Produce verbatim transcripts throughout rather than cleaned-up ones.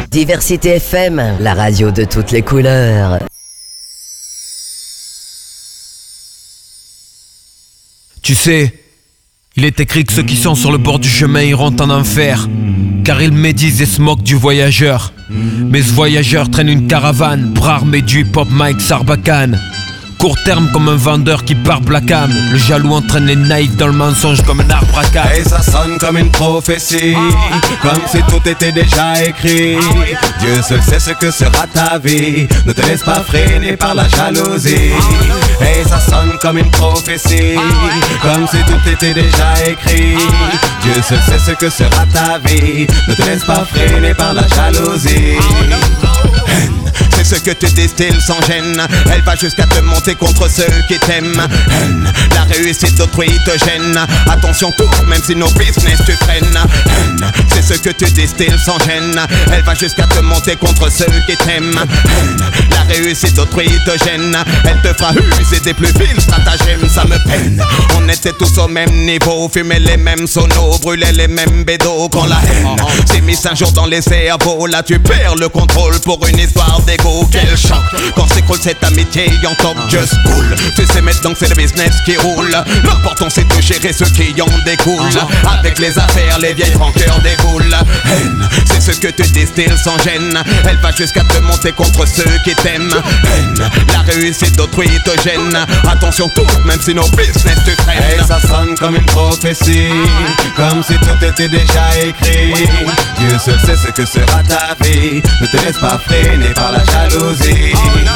Diversité F M, la radio de toutes les couleurs. Tu sais, il est écrit que ceux qui sont sur le bord du chemin iront en enfer, car ils médisent et se moquent du voyageur. Mais ce voyageur traîne une caravane, bras armés du hip-hop Mike Sarbacane. Court terme comme un vendeur qui barbe la cam. Le jaloux entraîne les naïfs dans le mensonge comme un arbre à cape. Et ça sonne comme une prophétie, comme si tout était déjà écrit. Dieu seul sait ce que sera ta vie. Ne te laisse pas freiner par la jalousie. Et ça sonne comme une prophétie, comme si tout était déjà écrit. Dieu seul sait ce que sera ta vie. Ne te laisse pas freiner par la jalousie. C'est ce que tu distilles sans gêne. Elle va jusqu'à te monter contre ceux qui t'aiment. Haine, la réussite d'autrui te gêne. Attention tout, même si nos business tu freines. Haine, c'est ce que tu distilles sans gêne. Elle va jusqu'à te monter contre ceux qui t'aiment. Haine, la réussite d'autrui te gêne. Elle te fera user des plus vils stratagèmes. Ça me peine. On était tous au même niveau, fumait les mêmes sonos, brûlait les mêmes bédos. Quand la haine s'est mise un jour dans les cerveaux, là tu perds le contrôle pour une histoire d'égo. Quel choc quand s'écroule cette amitié en top just cool. Tu sais maintenant que c'est le business qui roule. L'important c'est de gérer ceux qui en découlent. Avec les affaires les vieilles rancœurs déboulent. Haine, c'est ce que tu distilles sans gêne. Elle va jusqu'à te monter contre ceux qui t'aiment. Haine, la réussite d'autrui te gêne. Attention tout, même si nos business tu freines. Et ça sonne comme une prophétie, comme si tout était déjà écrit. Dieu seul sait ce que sera ta vie. Ne te laisse pas freiner par la jalousie.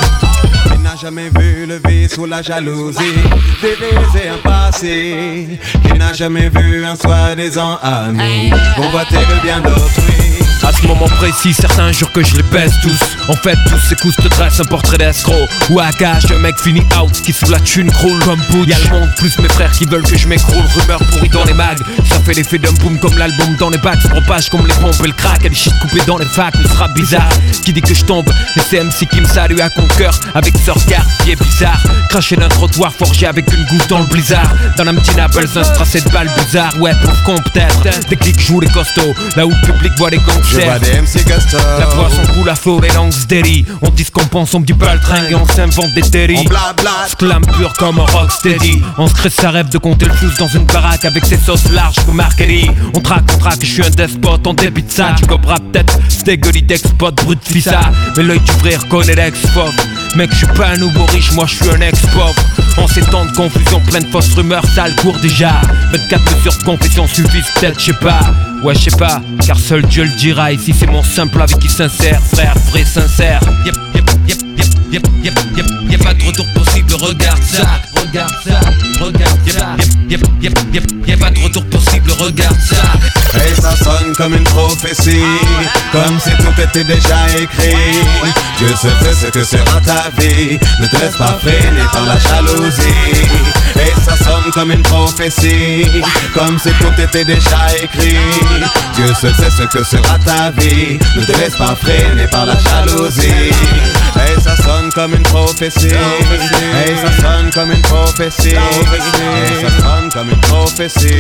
Il n'a jamais vu le vice ou la jalousie. Délaisser un passé qu'il n'a jamais vu un soi-disant ami. Convoiter le bien d'autrui. À ce moment précis, certains jurent que je les baisse tous. En fait, tous ces coups te dressent un portrait d'escroc. Ou à gage, un mec fini out, qui sous la thune croule comme Butch. Y'a le monde plus mes frères qui veulent que je m'écroule. Rumeur pourrie dans les mags, ça fait l'effet d'un boom comme l'album dans les bacs. Se propage comme les pompes et le crack. Et les shit coupés dans les facs, ou sera bizarre. Qui dit que je tombe, et c'est M C qui me salue à Conqueur. Avec ce regard qui est bizarre. Craché d'un trottoir forgé avec une goutte dans le blizzard. Dans la petite Naples, un tracé de balles bizarres. Ouais, pour con peut-être. Des clics jouent les costauds, là où le public voit les gangsters. Je vois des M C Gusto. La poisson coule à flot, les langues steady. On dit ce qu'on pense, on me dit baltringue et on s'invente des terries. On blabla. Slam pur comme un rocksteady. On se crée sa rêve de compter le flouze dans une baraque avec ses sauces larges comme Marquerie. On traque, on traque, je suis un despote, on débite ça. Tu comprends peut-être, c'était gueuli d'expot, brut fissa. Mais l'œil du vrai reconnaît l'ex-fauve. Mec, je suis pas un nouveau riche, moi je suis un ex-pauvre. En ces temps de confusion, plein de fausses rumeurs, ça le court déjà. vingt-quatre mesures de confession suffisent peut-être, je sais pas. Ouais, je sais pas, car seul Dieu le dira. Ici c'est mon simple avis qui sincère, frère, vrai, sincère. Yep, yep, yep, yep, yep, yep, yep. Y'a pas de retour possible, regarde ça, regarde ça, regarde ça. Yep, yep, yep, yep, y'a pas de retour possible, regarde ça. Et ça sonne comme une prophétie, comme si tout était déjà écrit. Dieu seul sait ce que sera ta vie. Ne te laisse pas freiner par la jalousie. Et ça sonne comme une prophétie, comme si tout était déjà écrit. Dieu seul sait ce que sera ta vie. Ne te laisse pas freiner par la jalousie. Et ça sonne comme une prophétie. Et ça sonne comme une prophétie. Et ça sonne comme une prophétie.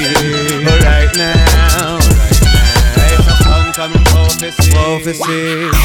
Right now. Et ça sonne comme une prophétie. Prophétie.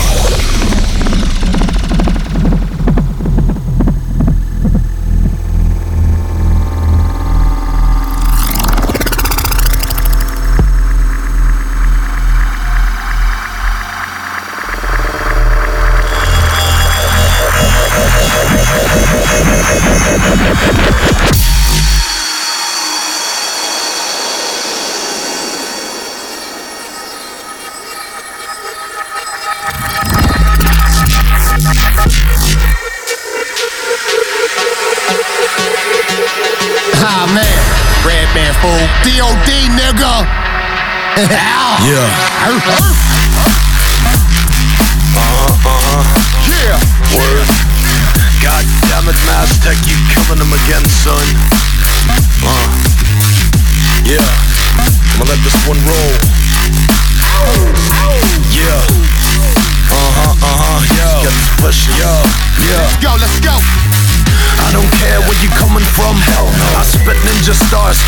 Ah man, Redman fool, D O D nigga. Yeah. Uh-huh, uh-huh. Yeah. Word. God damn it, Maztec, you killing him again, son. Uh. Yeah. I'ma let this one roll. Yeah. Uh-huh, uh-huh, yo. Get this pushing, yo. Yeah. Let's go, let's go. I don't care where you coming from, hell no. I spit ninja stars,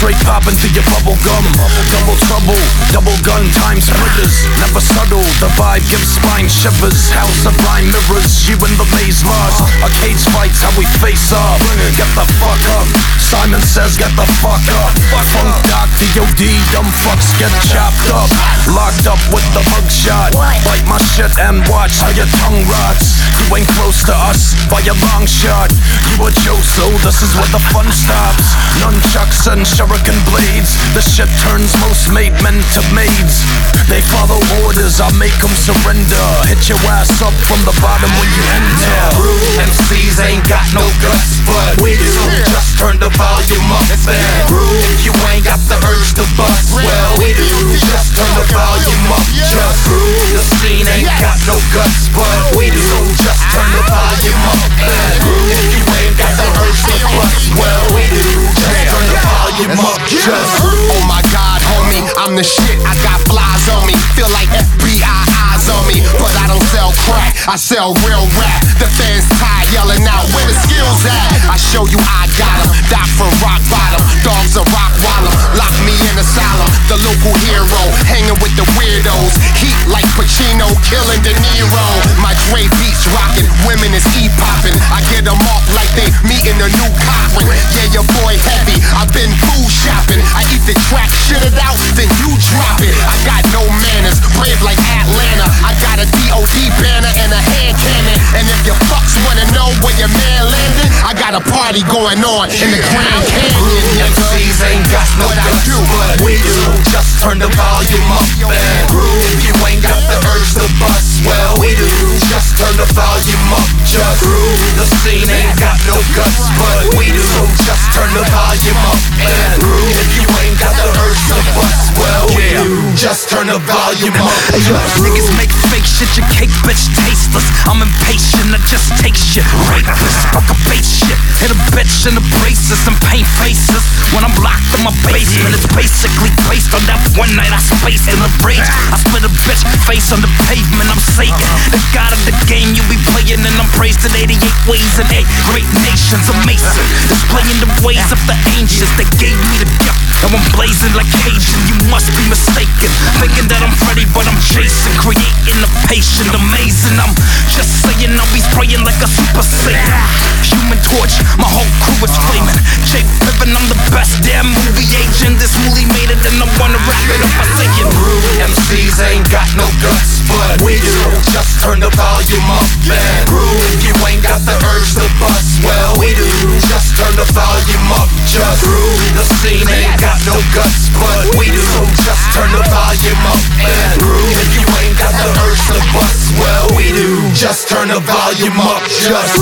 straight popping to your bubble gum. Double trouble, double gun time splitters. Never subtle, the vibe gives spine shivers. House of blind mirrors, you in the maze lost. Arcade fights, how we face off. Get the fuck up, Simon says get the fuck up. Funk Doc, D O D, dumb fucks get chopped up. Locked up with the mugshot. Bite my shit and watch how your tongue rots. You ain't close to us by a long shot. You a Joso, this is where the fun stops. Nunchucks and shuriken blades. The shit turns most made men to maids. They follow orders, I make them surrender. Hit your ass up from the bottom when you enter. M Cs ain't got no guts, but we do. Just turn the volume up and if you ain't got the urge to bust, well we do. Just turn the volume up, just the scene ain't got no guts, but we do. Just turn the volume up and if you ain't got the urge to bust, well we do. Just turn the volume up, just. Oh my God, homie, I'm the shit. I got flies on me, feel like F B I eyes on me, but I don't sell crack, I sell real rap. The fans tired yelling out where the skills at. I show you I got 'em, die for rock bottom. Dogs are rock wallum, lock me in asylum. The local hero, hanging with the weirdos. Heat like Pacino, killing De Niro. My Dre beats rocking, women is e-popping. I get them off like they meeting a new Cochran. Yeah, your boy heavy, I've been food shopping. I eat the track, shit it out, then you drop it. I got no manners, brave like Atlanta. I got a D O D banner and a hand cannon. And if you fucks wanna know where your man landed, I got a party going on in the Grand Canyon. M Cs ain't got no guts, but we do. Just turn the volume up and if you ain't got the urge to bust, well we do. Just turn the volume up, just the scene ain't got no guts, but we do. Just turn the volume up and if you ain't got the urge to bust, well we do. Just turn the volume up. Hey yo, niggas make fake shit, your cake bitch tasteless. I'm impatient, I just take shit. Rapist, fuck a bait shit. Hit a bitch in the braces and paint faces. When I'm locked in my basement, it's basically based on that one night I spaced in a rage. I split a bitch face on the pavement, I'm Satan. The god of the game you be playing, and I'm praised in eighty-eight ways and eight great nations. Amazing, displaying the ways of the ancients. They gave me the gift, now I'm blazing like Cajun. You must be mistaken, thinking that I'm Freddy, but I'm Jason. Creating a patient, amazing. I'm just saying I'll be spraying like a super saiyan. Human torch, my whole crew is flaming. Jake Piven, I'm the best damn movie agent. This movie made it and I wanna wrap it up by saying M Cs ain't got no guts, but we do. Just turn the volume up and if you ain't got the urge to bust, well we do. Just turn the volume up, just the scene ain't got no guts, but we do. Just turn the volume up and if you ain't got the urge to bust, well we do. Just turn the volume up, just.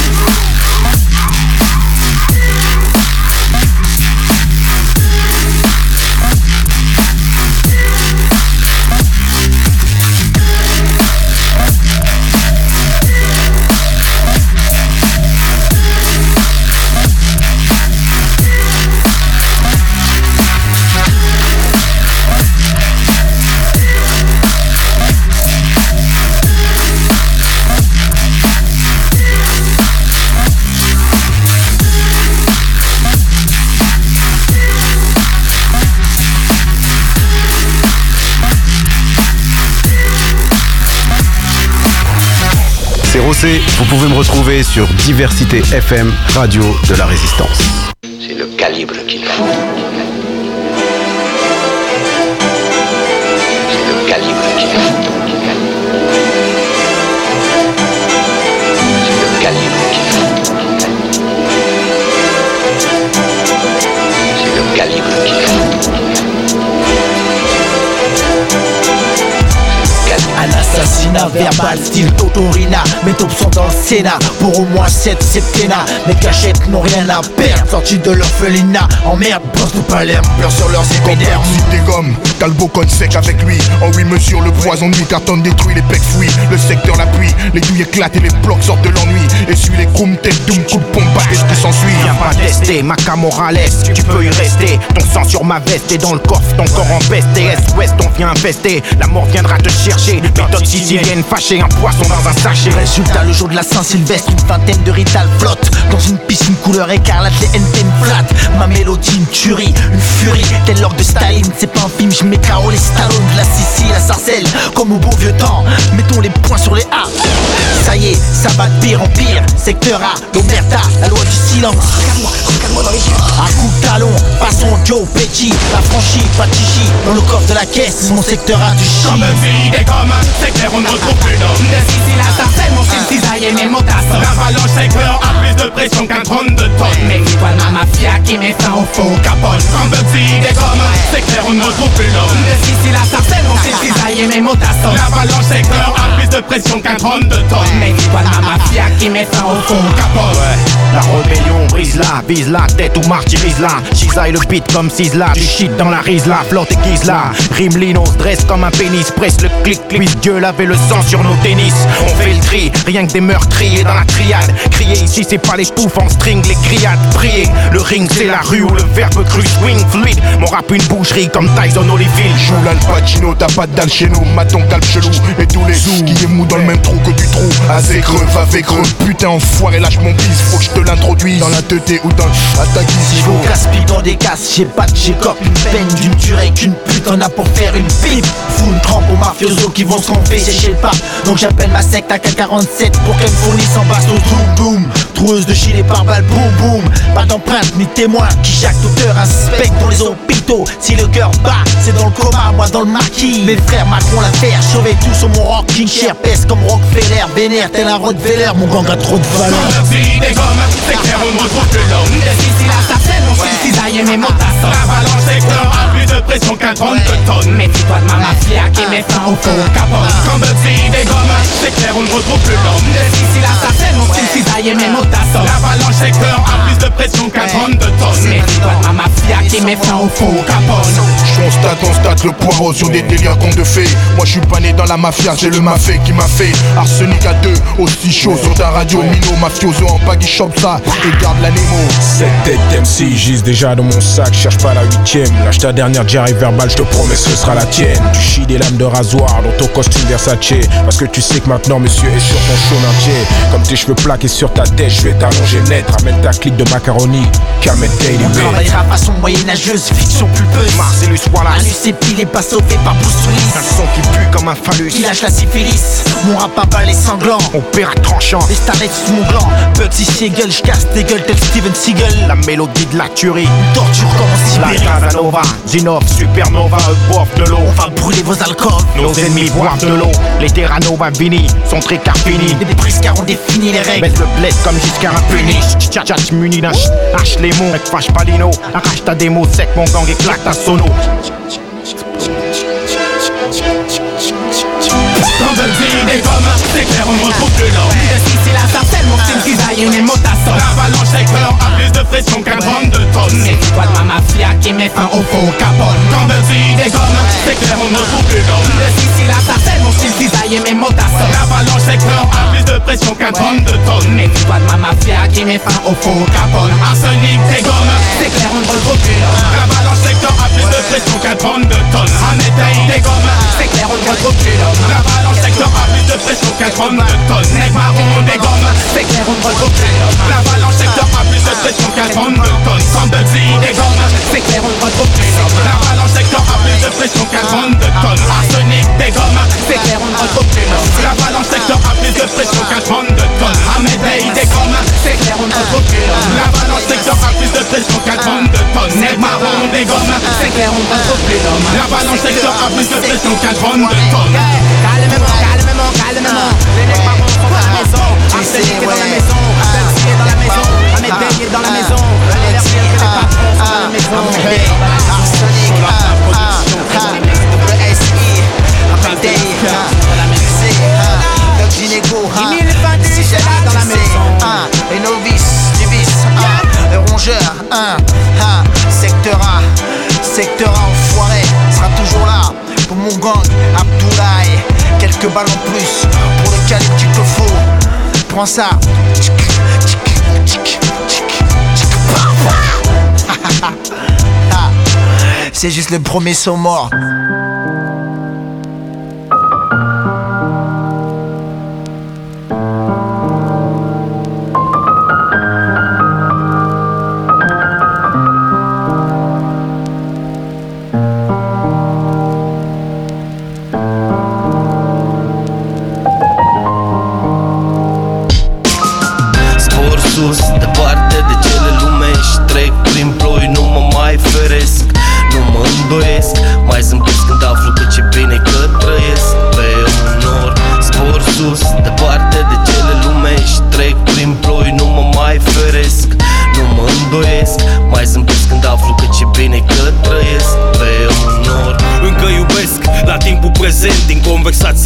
C'est Rossé, vous pouvez me retrouver sur Diversité F M, radio de la résistance. C'est le calibre qu'il faut. C'est le calibre qu'il faut. C'est le calibre qu'il faut. C'est le calibre qu'il faut. Un assassinat verbal style Totorina. Mes taupes sont dans le Sénat pour au moins sept septennats. Mes cachettes n'ont rien à perdre, sortis de l'orphelinat. En merde, bosse de Palerme, pleure sur leurs épidermes. Des gommes, Calbo code sec avec lui. Oh oui monsieur, le poison de mi-carton détruit, les pecs fuient. Le secteur l'appuie, les douilles éclatent et les blocs sortent de l'ennui. Essuie les chrome tête, doum, coup de pompe, et ce qui s'ensuit. Viens pas tester, ma Morales, tu peux y rester. Ton sang sur ma veste et dans le coffre, ton corps en peste. Et Est-Ouest, on vient infester, la mort viendra te chercher. Méthode côte sicilienne, fâché, un poisson dans un sachet. Résultat, le jour de la Saint-Sylvestre, une vingtaine de Rital flottent dans une piscine couleur écarlate, les N T me flattent. Ma mélodie, une tuerie, une furie, tel l'ordre de Staline. C'est pas un film, je mets K O les Stallone. De la Sicile à Sarcelles, comme au bon vieux temps. Mettons les points sur les A. Ça y est, ça va de pire en pire. Secteur A, l'Omerta, la loi du silence. Un coup de talon, passons Joe Pesci. La franchise, pas de chichi, dans le coffre de la caisse. Mon secteur A du chi. Comme vie des comme, c'est clair, on ne retrouve plus d'hommes. De Sicile à Sarcelles, mon style cisaille et mes motasses. L'avalanche secteur a plus de pression qu'un trente-deux tonnes. Mais dis-toi de ma mafia qui met fin au faux capone. Comme vie des comme, c'est clair, on ne retrouve plus d'hommes. De Sicile à Sarcelles, mon style cisaille et mes motasses. L'avalanche secteur a plus de pression qu'un trente-deux tonnes. Mais dis-toi de ma mafia qui met fin au faux capone. La rébellion brise la, vise la tête ou martyrise la. Shiza et le beat comme Sizzla, du shit dans la rise la, flotte et guise la. Rimlino se dresse comme un pénis, presse le clic, clic. Dieu laver le sang sur nos tennis. On fait le tri, rien que des meurtriers dans la triade. Crier ici c'est pas les poufs en string, les criades. Prier, le ring c'est la rue où le verbe cru swing fluide. Mon rap une boucherie comme Tyson Holyfield. Joue l'Al Pacino, t'as pas de dalle chez nous. Maton calme chelou et tous les sous qui est mou dans le même trou que du trou. Assez creux, va fait creux. Putain enfoiré, lâche mon bise. Faut que je te l'introduise dans la teuté ou dans la guise. Je vous casse-pique dans des casses, j'ai pas de cop. Une peine d'une tuerie qu'une pute en a pour faire une pipe. Fous une trempe aux mafiosos qui vont se tromper, sécher le pape. Donc j'appelle ma secte à K quarante-sept pour qu'elle me fournisse en basse au boom boom. Troueuse de gilet par balle, boum boum. Pas d'empreinte ni témoin qui chaque auteur inspecte pour les hôpitaux. Si le cœur bat, c'est dans le coma, moi dans le maquis. Mes frères Macron l'affaire, sauver tout sur mon rock. King Cher pèse comme Rockefeller, vénère tel un Rottweiler. Mon gang a trop de valeur. Comme des gommes, c'est clair, on ne retrouve plus l'homme. De Sicile à Sarcelles, mon style cisaille et mes motasses. L'avalanche secteur a plus de pression qu'un trente-deux tonnes. Méfie-toi de ma mafia qui met fin au faux capone. Comme des gommes, c'est clair, on ne retrouve plus l'homme. De Sicile à Sarcelles, mon style cisaille et mes motasses. L'avalanche secteur a plus de pression qu'un trente-deux tonnes. Méfie-toi de ma mafia qui met fin au faux capone. J'constate, on state le poireau sur des délires qu'on de fait. Moi j'suis pas né dans la mafia, c'est le mafé qui m'a fait. Arsenic à deux, aussi chaud sur ta radio. Mino, mafioso en baggy shop ça et garde la Nemo. Cette tête M C gise déjà dans mon sac, cherche pas la huitième. Lâche ta dernière Jerry verbal, je te promets ce sera la tienne. Tu chies des lames de rasoir dans ton costume Versace. Parce que tu sais que maintenant monsieur est sur ton chaud entier. Comme tes cheveux plaqués sur ta tête, je vais t'allonger net. Ramène ta clique de macaroni, Kamet Daily On travaillera façon moyenâgeuse, fiction pulpeuse. Marcellus Wallace, Anus épilé, pas sauvé par Bruce Willis. un son qui pue comme un phallus. Qui lâche la syphilis, mon rap à balles et sanglant. Opéra tranchant, Les starlets sous mon gland, Bugsy Siegel, j'casse des gueules tel Steven Seagal. la mélodie de la tuerie. Torture comme en La Sibérie. Casanova, Zinov, Supernova, eux boivent de l'eau. On va brûler vos alcools. Nos ennemis boivent de l'eau. Les Terranova Vini sont très carfini. Et des briscards ont défini les règles. Baisse le bled comme Giscard impuni. Tchatch muni d'un ch, hache les mots. Mec fâche pas Dino, arrache ta démo sec, mon gang éclate ta sono. Comme des gommes, c'est clair, on ne retrouve plus l'homme. De Sicile à Sarcelles, mon style cisaille et mes motasses. L'avalanche secteur a plus de pression qu'un trente-deux tonnes. Méfie-toi de ma mafia qui met fin au faux capone. Comme des gommes, c'est clair, on ne retrouve plus l'homme. De Sicile à Sarcelles, mon style cisaille et mes motasses. L'avalanche secteur a plus de pression qu'un trente-deux tonnes. Méfie-toi de ma mafia qui met fin au faux capone. Arsenic, des gommes, c'est clair, on ne retrouve plus l'homme. L'avalanche secteur a plus de pression qu'un trente-deux tonnes. En éteil, des gommes, c'est clair, on ne retrouve plus l'homme. L'avalanche secteur a plus de pression qu'un trente-deux tonnes. Nec marron, des gommes, c'est clair, on ne retrouve plus l'homme. L'avalanche secteur a plus de pression qu'un trente-deux tonnes. Sans Bugsy, des gommes, c'est clair, on ne retrouve plus l'homme. L'avalanche secteur a plus de pression qu'un trente-deux tonnes. Arsenic, des gommes, c'est clair, on ne retrouve plus l'homme. L'avalanche secteur a plus de pression qu'un trente-deux tonnes. Amédée, des gommes, c'est clair, on ne retrouve plus l'homme. L'avalanche secteur a plus de pression qu'un trente-deux tonnes. Nec marron, des gommes, c'est clair, on ne retrouve plus l'homme. L'avalanche secteur a plus de pression qu'un trente-deux tonnes. Calmement, calmement, calmement. Les mecs marrons sont à la maison. Arsenic est dans la maison. Bugsy est dans la maison. Amédée est dans la maison. Les patrons sont dans la maison. Arsenic, W S I, Amédée, C, Doc Gineco, si jamais dans la maison. Les novices du vice, le rongeur, secteur A, secteur A enfoiré, sera toujours là pour mon gang, Abdoulaye. Quelques balles en plus pour le calibre qu'il te faut. Prends ça. C'est juste le premier son mort.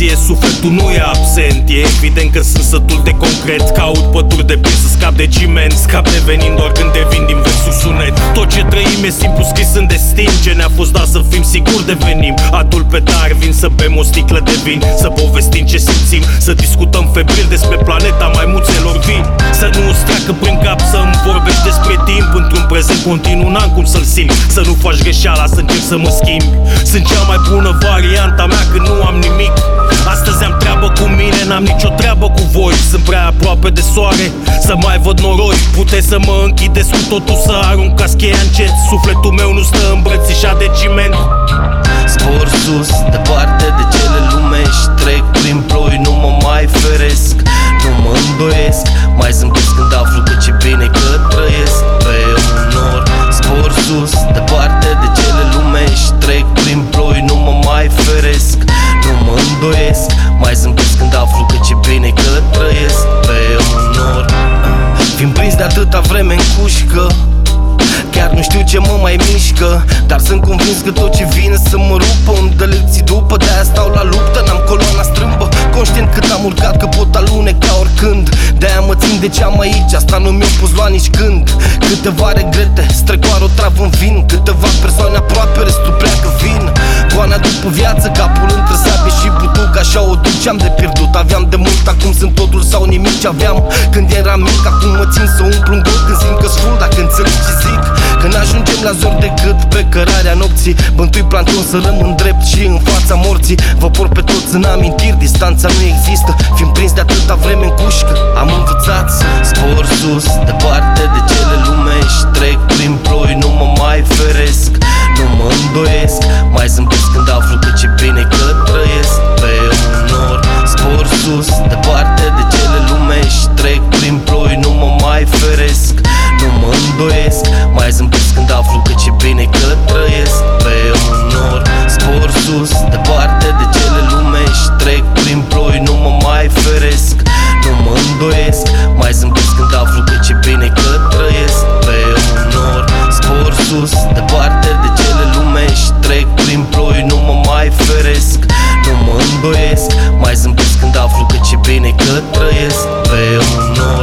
fie, sufletul nu e absent. E evident că sunt sătul de concret. Caut pături de pin să scap de ciment. Scap devenind doar când devin din versul sunet. Tot ce trăim e simplu scris în destin. Ce ne-a fost dat să fim, sigur devenim. Adul pe dar vin să bem o sticlă de vin, să povestim ce simțim, să discutăm febril despre planeta maimuțelor vii. Să nu îți treacă prin cap să-mi vorbești despre timp. Într-un prezent continuu n-am cum să-l simt. Să nu faci greșeala să încerc să mă schimbi. Sunt cea mai bună varianta mea când nu am nimic. Astăzi am treabă cu mine, n-am nicio treabă cu voi. Sunt prea aproape de soare să mai văd noroi. Puteți să mă închideți cu totul, să aruncați cheia încet. Sufletul meu nu stă îmbrățișat de ciment. Zbor sus, departe de cele lumești. Trec prin ploi, nu mă mai feresc. Nu mă îndoiesc, mai zâmbesc când aflu că ce bine că trăiesc pe un nor. Zbor sus, departe de cele lumești. Trec prin ploi, nu mă mai feresc. Nu mă îndoiesc, mai zâmbesc când aflu că ce bine că trăiesc pe un nor. Fiind prins de atâta vreme în cușcă, chiar nu știu ce mă mai mișcă, dar sunt convins că tot ce vine să mă rupă îmi dă lecții după. De-aia stau la luptă, n-am coloana strâmbă. Conștient cât am urcat că pot aluneca oricând. De-aia mă țin de ce am aici, asta nu mi-o pus lua nici când. Câteva regrete, strecoară o travă în vin. Câteva persoane aproape, restul pleacă vin. Goana după viață, capul între sabie și butuc. Așa o duc ce-am de pierdut. Aveam de mult, acum sunt totul sau nimic ce aveam când eram mic. Acum mă țin să umplu un gol când simt că-s full, dacă înțelegi ce zic. Când ajungem la zor decât pe cărarea nopții, bântui planton să rămân drept și în fața morții. Vă por pe toți în amintiri, distanța nu există. Fiind prins de atâta vreme în cușcă, am învățat să zbor sus, departe de cele lumești. Trec prin ploi, nu mă mai feresc. Nu mă îndoiesc, mai zâmbesc când aflu că ce bine că trăiesc pe un nor. Zbor sus, departe de cele lumești. Trec prin ploi, nu mă mai feresc. Nu mă îndoiesc, mai zâmbesc când aflu că ce bine că trăiesc pe un nor. Zbor sus, departe de cele lumești. Trec prin ploi, nu mă mai feresc. Nu mă îndoiesc, mai zâmbesc când aflu că ce bine că trăiesc pe un nor. Zbor sus, departe de cele lumești. Trec prin ploi, nu mă mai feresc. Nu mă îndoiesc, mai zâmbesc când aflu că ce bine că trăiesc pe un nor.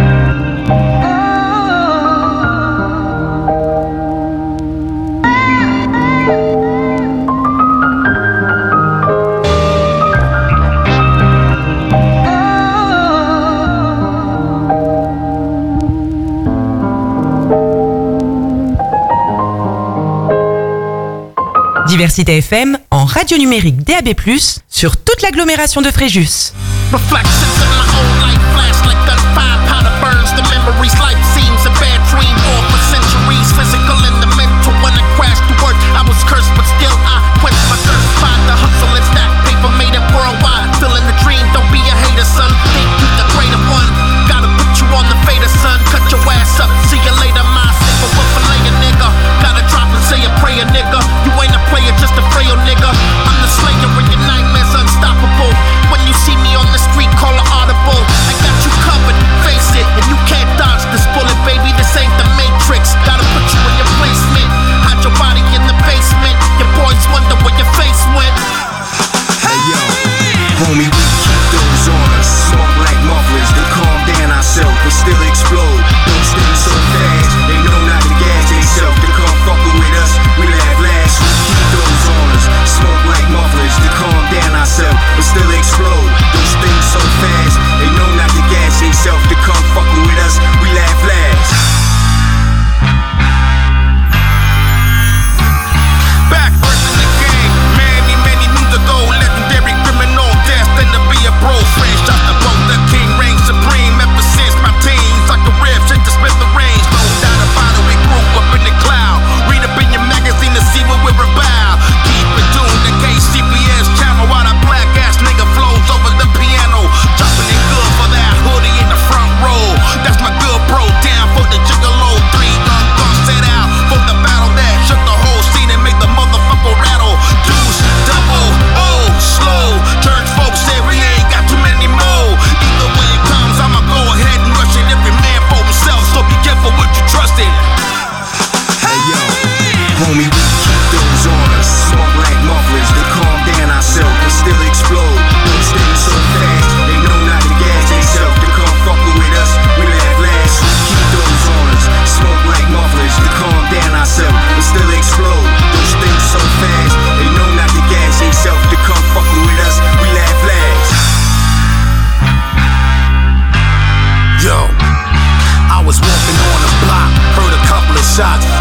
Diversité F M en radio numérique D A B plus, sur toute l'agglomération de Fréjus. Reflections in my own life flash like gunfire powder burns the memories. Life seems a bad dream, all for centuries. Physical and the mental. When I crashed to work, I was cursed, but still I quenched my thirst. Find the hustle and stack paper, made it worldwide. Feeling the dream, don't be a hater, son. Think you the greater one. Gotta put you on the fader, son. Cut your ass up. See you later, my sicker. What for later, nigga? Gotta drop and say a prayer, nigga. You ain't a player, just a frail nigga. I'm the slayer and your nightmares unstoppable. When you see me on the street, call an audible. I got you covered, face it, and you can't dodge this bullet, baby. This ain't the Matrix. Gotta put you in your placement. Hide your body in the basement. Your boys wonder where your face went. Hey yo, homie, we keep those on us. Smoke like mufflers to calm down ourselves, but still explode. Don't stay so fast. They know not to gas themselves to come fucking with us. We laugh last, we keep those on us. Smoke like mufflers to calm down ourselves, but still explode. Those things so fast. They know not to gas themselves to come fucking with us. We laugh last. Back first in the game, many, many moons ago, legendary criminal, danced in the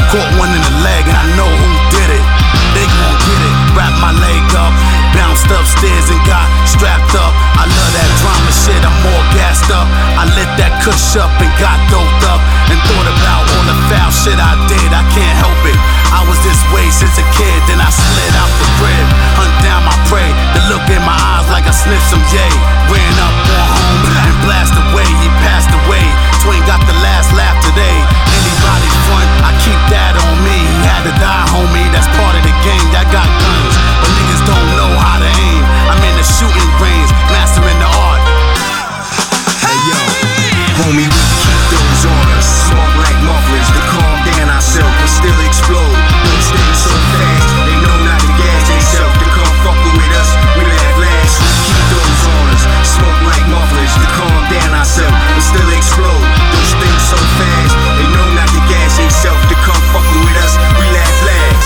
Caught one in the leg and I know who did it. They gon' get it. Wrap my leg up, bounced upstairs and got strapped up. I love that drama shit, I'm more gassed up. I lit that kush up and got doped up, and thought about all the foul shit I did. I can't help it. I was this way since a kid, then I slid out the crib, hunt down my prey. The look in my eyes like I sniffed some yay. Ran up on home and blast away. He passed away. Twin got the last laugh today. Anybody front, I keep that on me. He had to die, homie. That's part of the game. I got guns, but niggas don't know how to aim. I'm in the shooting range, mastering the art. Hey yo, homie, we keep those on us. Smoke like mufflers to calm down ourselves, but still explode. Don't stay so fast. They know not to gas themselves to come fuck with us. We laugh last. We keep those on us. Smoke like mufflers to calm down ourselves, but still explode. Don't stay so fast. They know not to gas themselves to come fuck with us. We laugh last.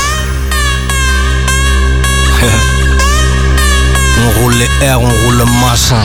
On roule les airs, on roule le machin.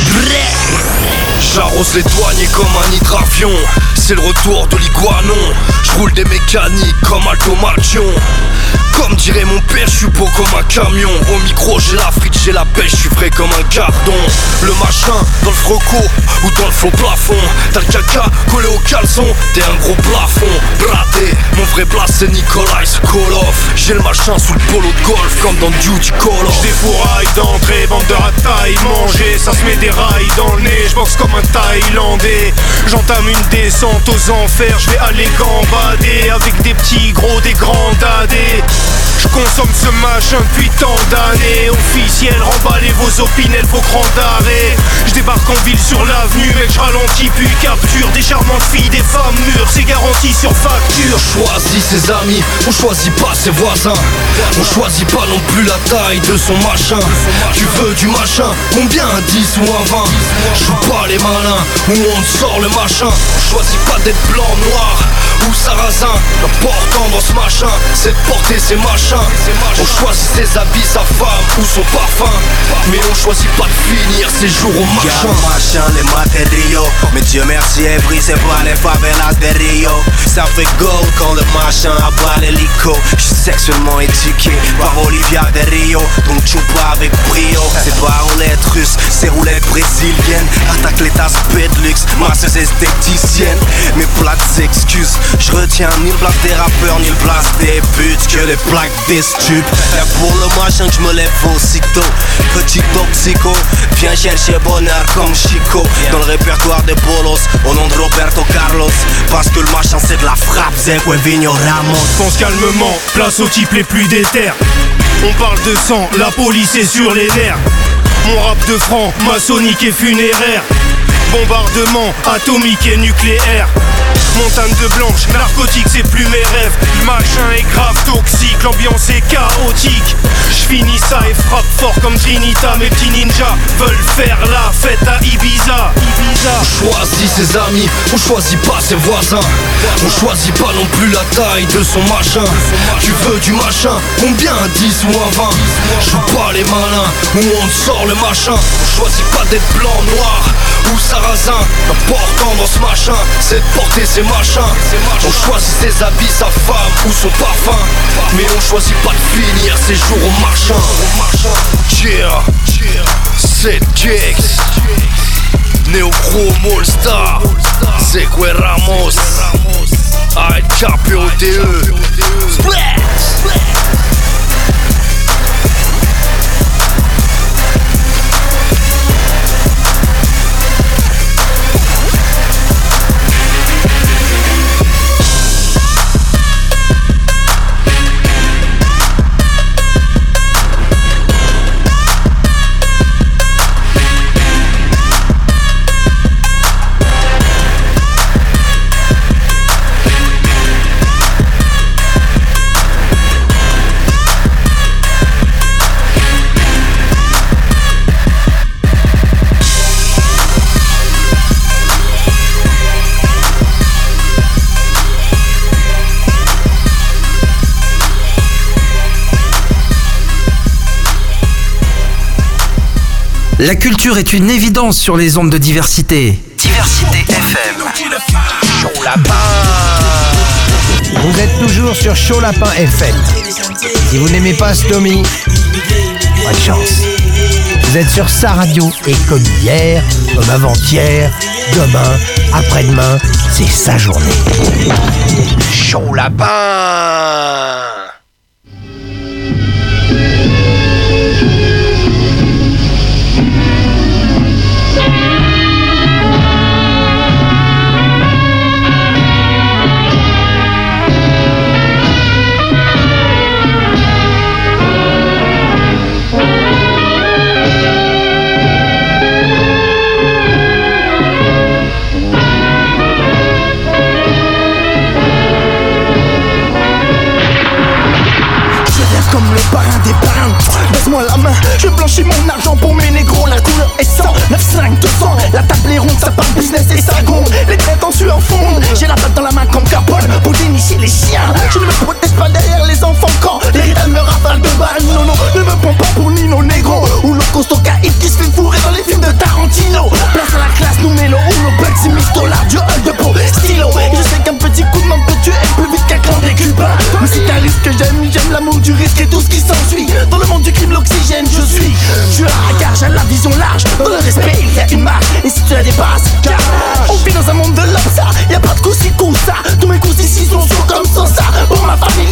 J'arrose les douaniers comme un hydravion. C'est le retour de l'iguanon. J'roule des mécaniques comme Alto Marchion. Comme dirait mon père, j'suis beau comme un camion. Au micro j'ai la frite, j'ai la pêche, j'suis frais comme un gardon. Le machin dans le froco ou dans le flot plafond. T'as le caca collé au caleçon, t'es un gros plafond. Braté, mon vrai blast c'est Nikolai Sokolov. J'ai le machin sous le polo de golf comme dans Duty Call of. J'défouraille d'entrée, vendeur à taille manger. Ça se met des rails dans le nez, j'boxe comme un Thaïlandais. J'entame une descente aux enfers, j'vais aller gambader. Avec des petits gros, des grands dadés. Je consomme ce machin depuis tant d'années. Officiel, remballez vos opinels, vos grands d'arrêt. Je débarque en ville sur l'avenue, mec, je ralentis puis capture des charmantes filles, des femmes mûres, c'est garanti sur facture. On choisit ses amis, on choisit pas ses voisins. On choisit pas non plus la taille de son machin. Tu veux du machin, combien un dix ou un vingt? Je joue pas les malins, où on te sort le machin. On choisit pas d'être blanc, noir ou sarrasin. L'important dans ce machin, c'est de porter ses machins. On choisit ses habits, sa femme ou son parfum. Mais on choisit pas de finir ses jours au machin. Machin, les matériaux. Mais Dieu merci, est brisé par les favelas de Rio. Ça fait gold quand le machin abat l'hélico. J'suis sexuellement éduqué par Olivia de Rio. Donc choupa avec brio. C'est pas roulette russe, c'est roulette brésilienne. Attaque les tasses Bedlux, masseuse esthéticienne. Mes plates excuses, je retiens ni le blast des rappeurs, ni le blast des buts. Que les plaques des stupes. Y'a pour le machin que je me lève aussitôt. Petit toxico, viens chercher bonheur comme Chico. Dans le répertoire de Bolos, au nom de Roberto Carlos. Parce que le machin c'est de la frappe, Zeko et Vigno Ramos. Pense calmement, place aux types les plus déter. On parle de sang, la police est sur les nerfs. Mon rap de franc, maçonnique et funéraire. Bombardement atomique et nucléaire. Montagne de blanche, narcotique c'est plus mes rêves. Le machin est grave toxique, l'ambiance est chaotique. J'finis ça et frappe fort comme Trinita. Mes petits ninjas veulent faire la fête à Ibiza, Ibiza. On choisit ses amis, on choisit pas ses voisins. On choisit pas non plus la taille de son machin. Tu veux du machin, combien un dix ou un vingt? Je joue pas les malins, où on te sort le machin. On choisit pas d'être blanc, noir ou sarrasin. L'important dans ce machin, c'est de porter ses machins. On choisit ses habits, sa femme ou son parfum. Mais on choisit pas de finir ses jours au marchand. Yeah, c'est Jax Neo Chrome All Star Zeko et Ramos A L K P O D E Splat. La culture est une évidence sur les ondes de diversité. Diversité F M. Show la base. Vous êtes toujours sur Chaud Lapin F M. Si vous n'aimez pas Stomy, pas de chance. Vous êtes sur sa radio et comme hier, comme avant-hier, demain, après-demain, c'est sa journée. Chaud Lapin! Comme le parrain des parrains, baisse-moi la main, je blanchis mon argent pour mes négros. La couleur est cent, neuf cinq, deux cents. La table est ronde, ça parle business et ça gonde. Les traits en sueur fondent, j'ai la balle dans la main comme Capone pour dénicher les chiens. Je ne me protège pas derrière les enfants quand les rides me rafalent de balles. Non, non, ne me prends pas pour Nino Negro ou le costaud caïd qui se fait fourrer dans les films de Tarantino. Place à la classe, nous mélo ou nos bugs, c'est Mistola, Dieu, œil de peau, stylo. Et je sais qu'un petit coup de main peut tuer plus vite qu'un clan des Cubains. Mais c'est un risque que j'aime, j'aime l'amour du risque et tout ce qui s'ensuit. Dans le monde du crime, l'oxygène, je suis. Je suis un gars, j'ai la vision large. Dans le respect, il y a une marque. Et si tu la dépasses, car on vit dans un monde de l'homme, ça. Y'a pas de coups si coups ça. Tous mes coups ici sont chauds comme ça, ça. Pour ma famille,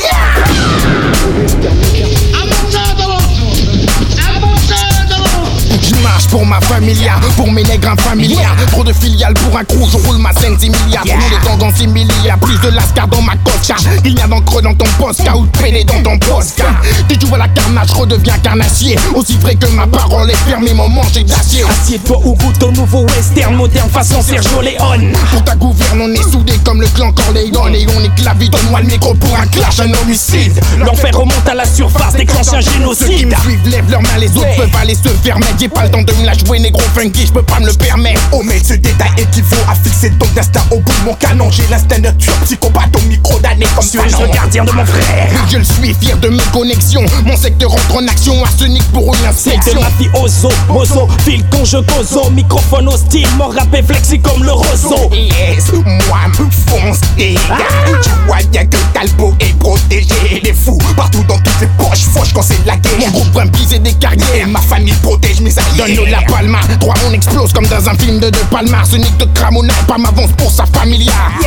je marche pour ma familia, pour mes nègres infamilias. Trop de filiales pour un crew, je roule ma scène similia. Pour nous les tendances similia, plus de lascar dans ma cocha. Il y a d'encre dans ton poste, ou de pédé dans ton poste. Dès que tu vois la carnage, redeviens carnassier. Aussi vrai que ma parole est fermée, mon manger d'acier. Assieds-toi au goût au nouveau western, moderne façon Sergio Leone. Pour ta gouverne, on est soudés comme le clan Corleone. Et on est clavi, donne-moi le micro pour un clash, un homicide. L'enfer remonte à la surface, déclenche un génocide. Ceux qui me suivent lèvent leurs mains, les autres peuvent aller se faire mettre. J'ai pas le temps de me la jouer, négro funky, j'peux pas me le permettre. Oh mais ce détail équivaut à fixer ton destin au bout de mon canon. J'ai l'instinct de tueur, psychopathe au micro d'année comme tu es le gardien de mon frère. Je le suis, fier de mes connexions. Mon secteur entre en action, arsenic pour une inspection. C'est de mafioso, bozo, fil quand je gozo. Microphone hostile, mon rap est flexi comme le roseau. Yes, moi me fonce et ah. Tu vois bien que Talbot est protégé des fous partout dans toutes les poches, fauche quand c'est de la guerre. Mon groupe va me briser des carrières, ma famille protège mes alliés. Donne-nous la palma, droit on explose comme dans un film de De Palma. Arsenic de Cramona, pas m'avance pour sa familia. Yeah.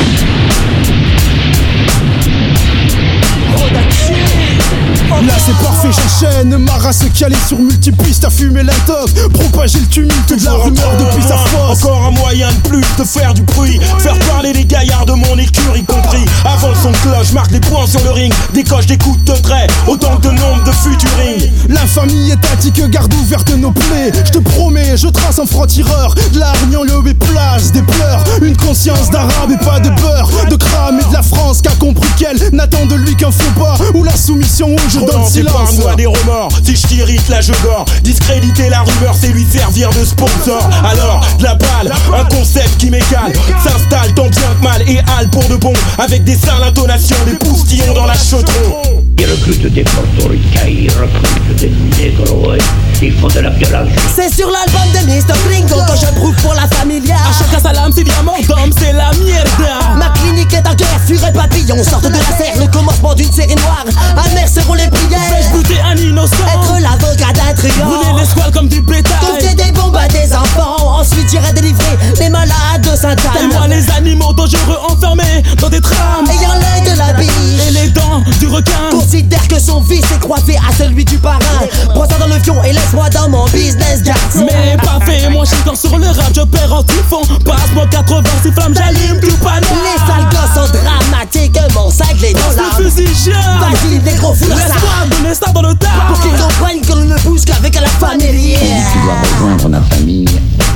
Là c'est parfait, j'enchaîne ma race calée sur multipiste à fumer l'intox, propager le tumulte de la rumeur depuis sa force. Encore un moyen de plus de faire du bruit, faire parler les gaillards de mon écurie compris. Avant le son de cloche, marque des points sur le ring, décoche des coups de trait, autant que de nombre de futurings. L'infamie étatique, garde ouverte nos plaies. Je te promets, je trace un franc-tireur, de la hargnant le et place des pleurs. Une conscience d'arabe et pas de beurre, de crame et de la France qui a compris qu'elle n'attend de lui qu'un faux pas ou la soumission où je donne silence. Moi des remords, si je t'irrite là je gore. Discréditer la rumeur c'est lui servir de sponsor. Alors de la balle, un concept qui m'égale, s'installe tant bien que mal et hale pour de bon. Avec des sales intonations, des poustillons dans la chaudron. Ils recrutent des portoricains, ils recrutent des négros, ils font de la violence. C'est sur l'album de mister Gringo que je prouve pour la familia. A chacun sa lame, c'est diamant d'homme, c'est la mierda. Ma clinique est en guerre, fuir et papillon sortent de la serre, le commencement d'une série noire. Amers seront les prières. Vais-je bouter un innocent, être l'avocat d'un truand, brûler les squales comme du bétail, confier des bombes à des enfants. Ensuite j'irai délivrer les malades de Sainte-Anne. Et moi les animaux dangereux enfermés dans des trames, ayant l'œil de la biche et les dents du requin. Considère que son vice est coiffé à celui du parrain. Prends ça dans le fion et laisse-moi dans mon business, garçon. Mais pas fait, moi je suis encore sur le rap, je perds en typhon. Passe-moi quatre-vingt-six flammes, j'allume tout panneau. Les sales gosses sont dramatiques, mon sac les deux armes. Le fusil jeune, vas-y les gros fous, laisse-moi donner ça dans le tas, pour qu'ils comprennent que l'on ne bouge qu'avec la famille. Tu dois rejoindre ma famille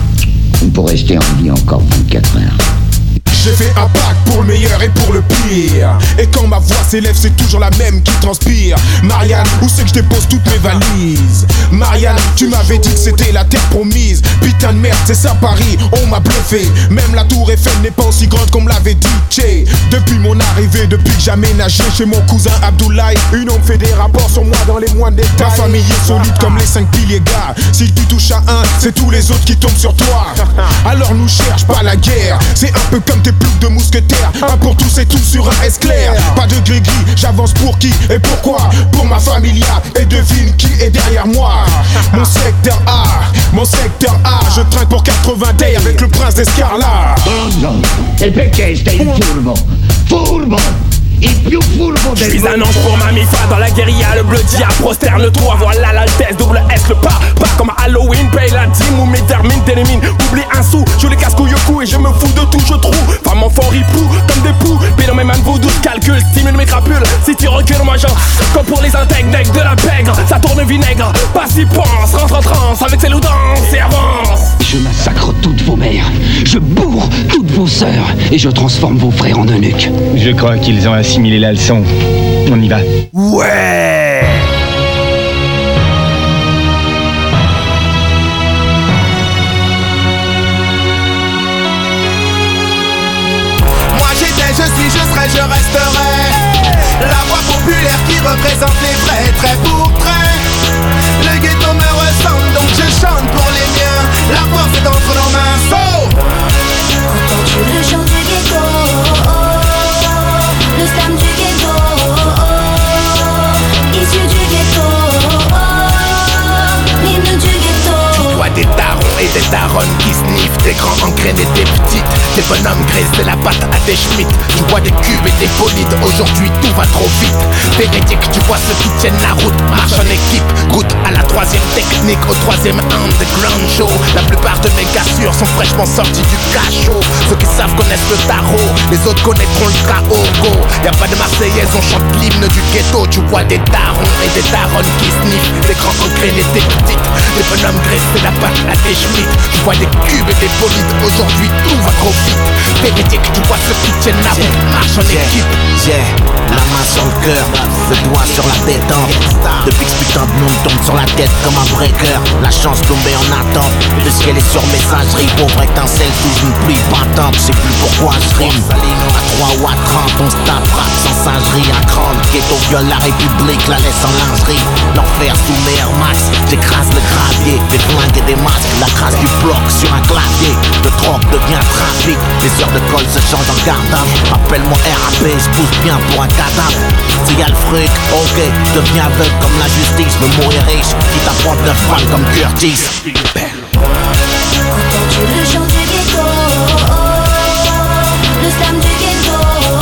pour rester en vie encore vingt-quatre heures. J'ai fait un pacte pour le meilleur et pour le pire. Et quand ma voix s'élève, c'est toujours la même qui transpire. Marianne, où c'est que je dépose toutes mes valises? Marianne, tu m'avais dit que c'était la terre promise. Putain de merde, c'est ça Paris, on m'a bluffé. Même la tour Eiffel n'est pas aussi grande qu'on me l'avait dit. Tché. Depuis mon arrivée, depuis que j'aménageais chez mon cousin Abdoulaye, une homme fait des rapports sur moi dans les moindres détails. Ma famille est solide comme les cinq piliers gars. Si tu touches à un, c'est tous les autres qui tombent sur toi. Alors nous cherche pas la guerre, c'est un peu comme tes ploucs de mousquetaires. Un pour tous et tous sur un S clair. Pas de gris-gris, j'avance pour qui et pourquoi? Pour ma familia, et devine qui est derrière moi. Mon secteur A, mon secteur A. Je trinque pour quatre-vingts days avec le prince d'Escarlat. Bonzo, e perché stai furbo? Furbo! Il più furbo del Je suis un ange pour ma mifa dans la guérilla, le bleu dia prosterne-toi, voilà l'altesse, double S, le pas, pas comme Halloween, paye la dîme ou mes termines, t'élimines, oublie un sou, je les casse couille au cou et je me fous de tout, je trouve, femme enfant ripou, comme des poux, puis dans mes mains de vaudou, calcul, stimule mes crapules, si tu recules moi genre, comme pour les intègres, nègres de la pègre, ça tourne vinaigre, pas si pense, rentre en transe, avec ses loups danse et avance. Je massacre toutes vos mères, je bourre toutes vos sœurs et je transforme vos frères en eunuques. Je crois qu'ils ont assimilé la leçon. On y va. Ouais. Moi j'étais, je suis, je serai, je resterai la voix populaire qui représente les vrais traits pour traits. Le ghetto me ressemble donc je chante pour les miens. La force est entre nos mains. So entends-tu le chant du ghetto, le slam du ghetto, issu du ghetto, l'hymne du ghetto. Tu vois des darons et des daronnes qui sniffent, des grands engrainés, des petites, des bonhommes graissés, la patte à des schmitts. Tu vois des cubes et des bolides, aujourd'hui tout va trop vite. Véridique, tu vois ceux qui tiennent la route, marchent en équipe, goûte à la troisième technique, au troisième underground show. La plupart de mes gars sûrs sont fraîchement sortis du cachot. Ceux qui savent connaissent le tarot, les autres connaîtront le chaos. Go, y'a pas de Marseillaise, on chante l'hymne du ghetto. Tu vois des darons et des daronnes qui sniffent, des grands engrainés, des petites, des bonhommes graissés, la patte à des schmitts. Tu vois des cubes et des bolides, aujourd'hui tout va trop vite. Véridique, tu vois ceux qui tiennent la route, marchent en Yeah, équipe. yeah, la main sur le cœur, le doigt sur la détente. Depuis que ce putain de monde tombe sur la tête comme un breaker, la chance tombée en attente. Le ciel est sur messagerie, pauvre étincelle sous une pluie battante. Je sais plus pourquoi je rime. À trois ou à trente, on se tape rap sans singerie à crâne. Ghetto viole la République, la laisse en lingerie. L'enfer sous mes Air Max, j'écrase le gravier. Des flingues et des masques, la crasse du bloc sur un clavier. Le troc devient trafic, les heures de colle se changent en garde. Appelle-moi R A P, je pousse bien pour un cadavre. S'il y a le fric, ok, je deviens aveugle comme la justice. Me mourir riche, quitte à prendre neuf balles comme Curtis. Entends-tu le chant du ghetto, le slam du ghetto,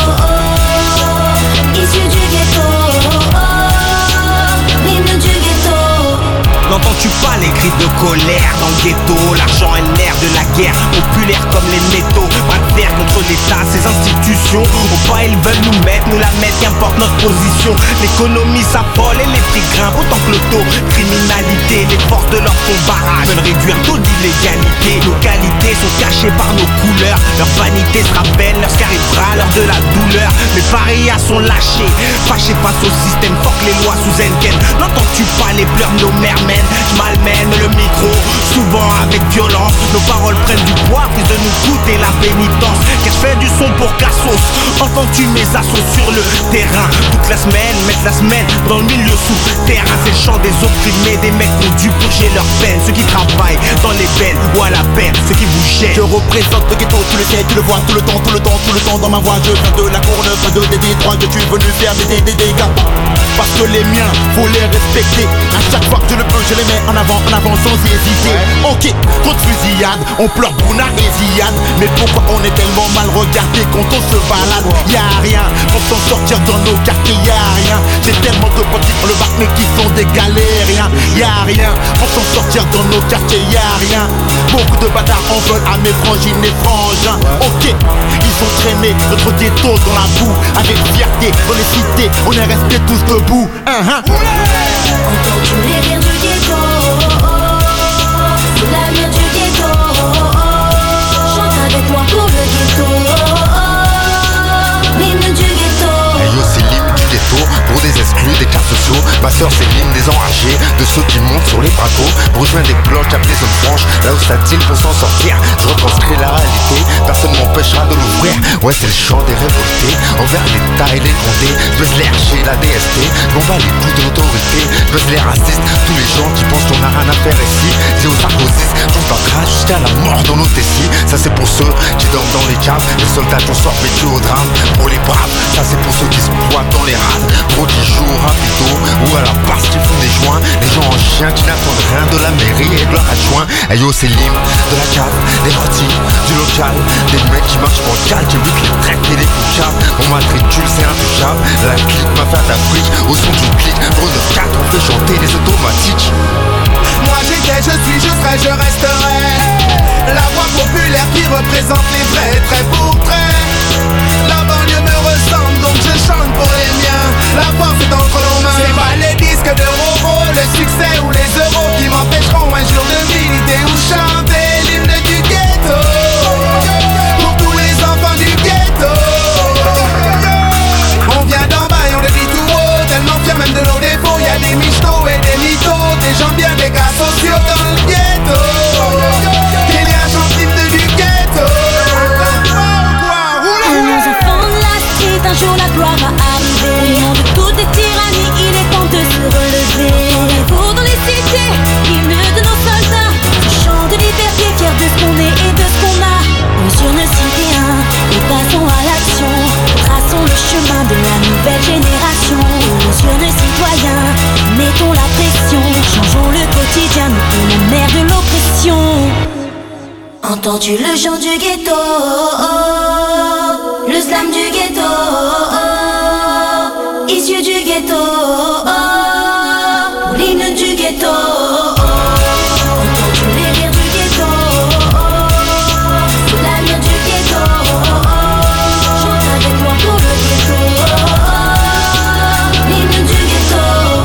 issu du ghetto, l'hymne du ghetto. N'entends-tu pas les cris de colère dans le ghetto? L'argent est le nerf de la guerre, populaire comme les métaux. Pas de verre contre l'État, ses institutions. Au pas ils veulent nous mettre, nous la mettre, qu'importe notre position. L'économie s'affole et les prix grimpent autant que l'auto. Criminalité, les forces de leur font barrage, veulent réduire taux d'illégalité. Nos qualités sont cachées par nos couleurs. Leur vanité se rappelle lorsqu'arrivera l'heure de la douleur. Les parias sont lâchés, fâchés face au système, fuck les lois sous Enken. N'entends-tu pas les pleurs de nos mères mènent? J'malmène le micro, souvent avec violence. Nos paroles prennent du poids, plus de nous coûter la pénitence. Car je fais du son pour Cassos, entends-tu mes assauts sur le terrain? Toute la semaine, mettre la semaine dans le milieu souterrain. C'est le chant des opprimés, des mecs qui ont dû purger leur peine. Ceux qui travaillent dans les bennes ou à la peine, ceux qui vous jettent. Je représente le ghetto, tu le sais, tu le vois tout le temps, tout le temps, tout le temps dans ma voix. Je viens de la Courneuve, de D D trois, je suis venu faire des, des, des dégâts. Parce que les miens, faut les respecter. À chaque fois que je le peux, je les mets en avant, en avant sans hésiter. Ok, trop de fusillade, on pleure Bruna et Ziad. Mais pourquoi on est tellement mal regardé quand on se balade? Y'a rien pour s'en sortir dans nos quartiers, y'a rien. J'ai tellement de potes qui font le bac mais qui sont des galériens. Y'a rien pour s'en sortir dans nos quartiers, y'a rien. Beaucoup de bâtards en veulent à mes frangines et frangins. Ok, ils ont traîné notre ghetto dans la boue. Avec fierté, dans les cités, on est restés tous debout. uh-huh. Entends-tu les rires du ghetto, c'est l'avenir du ghetto. Chante avec moi pour le ghetto, l'hymne du ghetto. Hey yo, c'est l'hymne du ghetto, pour des exclus, des cas sociaux. Ma soeur c'est l'hymne des enragés, de ceux qui montent sur les bracos. Rejoins des cloches, j'appelle les zones franches, là où ça tire pour s'en sortir. Je retranscris la réalité, personne m'empêchera de l'ouvrir. Ouais c'est le chant des révoltés, envers l'État et les condés. Je baisse les archers, la D S T, on va les coups de l'autorité. Je baisse les racistes, tous les gens qui pensent qu'on a rien à faire ici. C'est aux sarcosistes, on se battra jusqu'à la mort dans nos tessis. Ça c'est pour ceux qui dorment dans les caves, les soldats qui ont survécu au drame. Pour les braves, ça c'est pour ceux qui se pointent dans les rades. Pour qui jouent au rapido ou à la barre qui font des joints. Les gens en chien qui n'attendent rien de la mairie et de leur adjoint. Ayo c'est l'hymne de la cave, des rôtis, du local. Des mecs qui marchent pour le cal, qui évitent les traites et les couchables. Mon matricule c'est intouchable, la clique m'a fait d'Afrique. Au son du clic, pour neuf quatre on fait chanter les automatiques. Moi j'étais, je suis, je serai, je resterai la voix populaire qui représente les vrais traits pour traits. La banlieue me ressemble donc je chante pour les miens. La force est entre nos mains. C'est pas les disques de Roro, le succès ou les euros qui m'empêcheront un jour de militer ou chanter l'hymne du ghetto. Pour tous les enfants du ghetto. On vient d'en bas et on le dit tout haut, tellement fiers même de nos défauts. Y'a des michtos et des mythos, des gens bien, des cas sociaux dans le ghetto. Il y a un chant l'hymne du ghetto. Nos enfants de la street, un jour la gloire va arriver. Au nom de toutes les tyrannies, il est temps de se relever. Pour dans les cités, l'hymne de nos soldats, ce chant de liberté, fier de ce qu'on est et de ce qu'on a. Mesure ne cité un, et passons à l'action. Traçons le chemin de la nouvelle génération. Mesure ne citoyens, mettons la pression. Changeons le quotidien, nous la mer de l'oppression. Entends-tu le chant du ghetto, le slam du ghetto, issu du ghetto, l'hymne du ghetto. Entends-tu les rires du ghetto, c'est l'avenir du ghetto. Chante avec moi pour le ghetto, l'hymne du ghetto.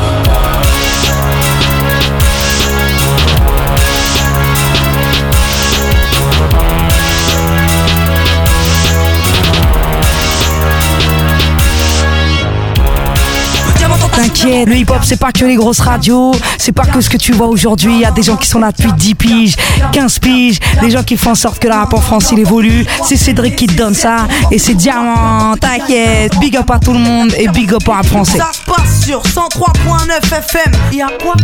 T'inquiète, le hip-hop c'est pas que les grosses radios, c'est pas que ce que tu vois aujourd'hui. Y a des gens qui sont là depuis dix piges, quinze piges, des gens qui font en sorte que le rap en France il évolue. C'est Cédric qui te donne ça et c'est Diamant. T'inquiète, big up à tout le monde et big up au rap français. Ça se passe sur cent trois point neuf F M. Y'a quoi?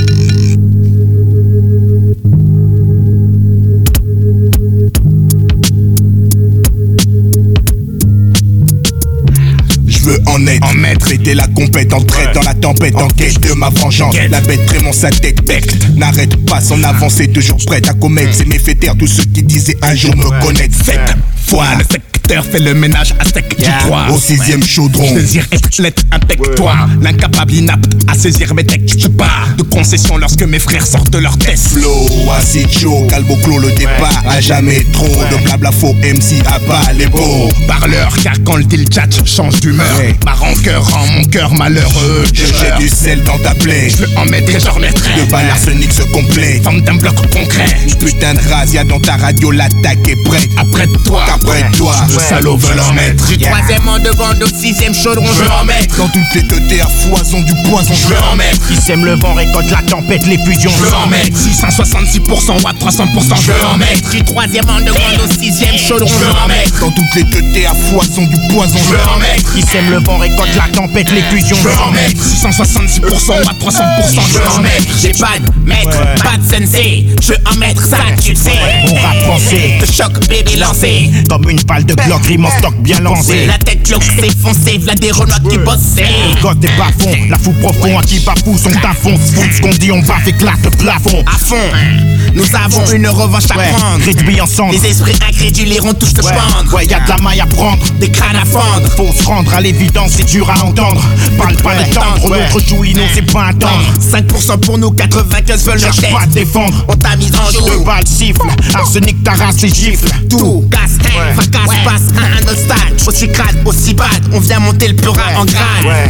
Je veux en être, en maître, aider la compète, en traite dans la tempête, en quête de ma vengeance. La bête trémont sa tête becte, n'arrête pas son avancée, toujours prête à commettre ses méfaits, tous ceux qui disaient un jour me connaître. Faites foi, le secteur fait le ménage à sec, j'y crois. Au sixième chaudron, je désire être l'être impec, toi, l'incapable inapte à saisir mes textes. Je pars de concession lorsque mes frères sortent de leur test. Flow, acide chaud, calbo clos, le départ à jamais trop de blabla faux M C à bas les beaux parleurs, car quand le deal chat change d'humeur. Ma rancœur rend mon cœur malheureux. Je jette du sel dans ta plaie. Je veux en mettre et j'en remettrai. De balles arsenic se complet. Forme d'un bloc concret. Putain de razzia dans ta radio, l'attaque est prête. Après toi, qu'après toi, le salaud veut en mettre. Du troisième en devant au sixième chaudron, je veux en mettre. Dans toutes les teutés à foison du poison, je veux en mettre. Qui sème le vent, récolte la tempête, les fusions, je veux en mettre. six cent soixante-six pour cent ou à trois cents pour cent, je veux en mettre. Du troisième en devant au sixième chaudron, je veux en mettre. Dans toutes les teutés à foison du poison, je veux en mettre. Qui sème le vent, récolte la tempête, les fusions, je veux en mettre. six cent soixante-six pour cent ou à trois cents pour cent, je veux en mettre. J'ai pas de maître, ouais. Pas de sensei, je veux en mettre, ça tu le sais. On rap français, de choc bébé lancé. Comme une balle de Glock, rime en stock bien lancé. La tête cloque, c'est foncé, v'là des renois qui bossent. God t'es pas fond, la fou profond, anti-bafou sont à fond. Ce qu'on dit, on va éclate le plafond. À fond, nous avons une revanche à ouais. prendre. Réduit ensemble, les esprits incrédules iront tous se ouais. pendre. Ouais, y'a de la maille à prendre, des crânes à fendre. Faut se rendre à l'évidence, c'est dur à entendre. Parle pas ouais. d'étendre, ouais. L'autre joue l'inno, c'est pas un temps. cinq pour cent pour nous, quatre-vingt-quinze veulent leur tête. Pas à défendre, on t'a mis en joue. Deux balles sifflent, arsenic ta race les gifle. Tout, casse, ouais. Fracasse, ouais. Passe à un autre stade. Aussi crade, aussi bad, on vient monter le pura ouais. En grade. Ouais.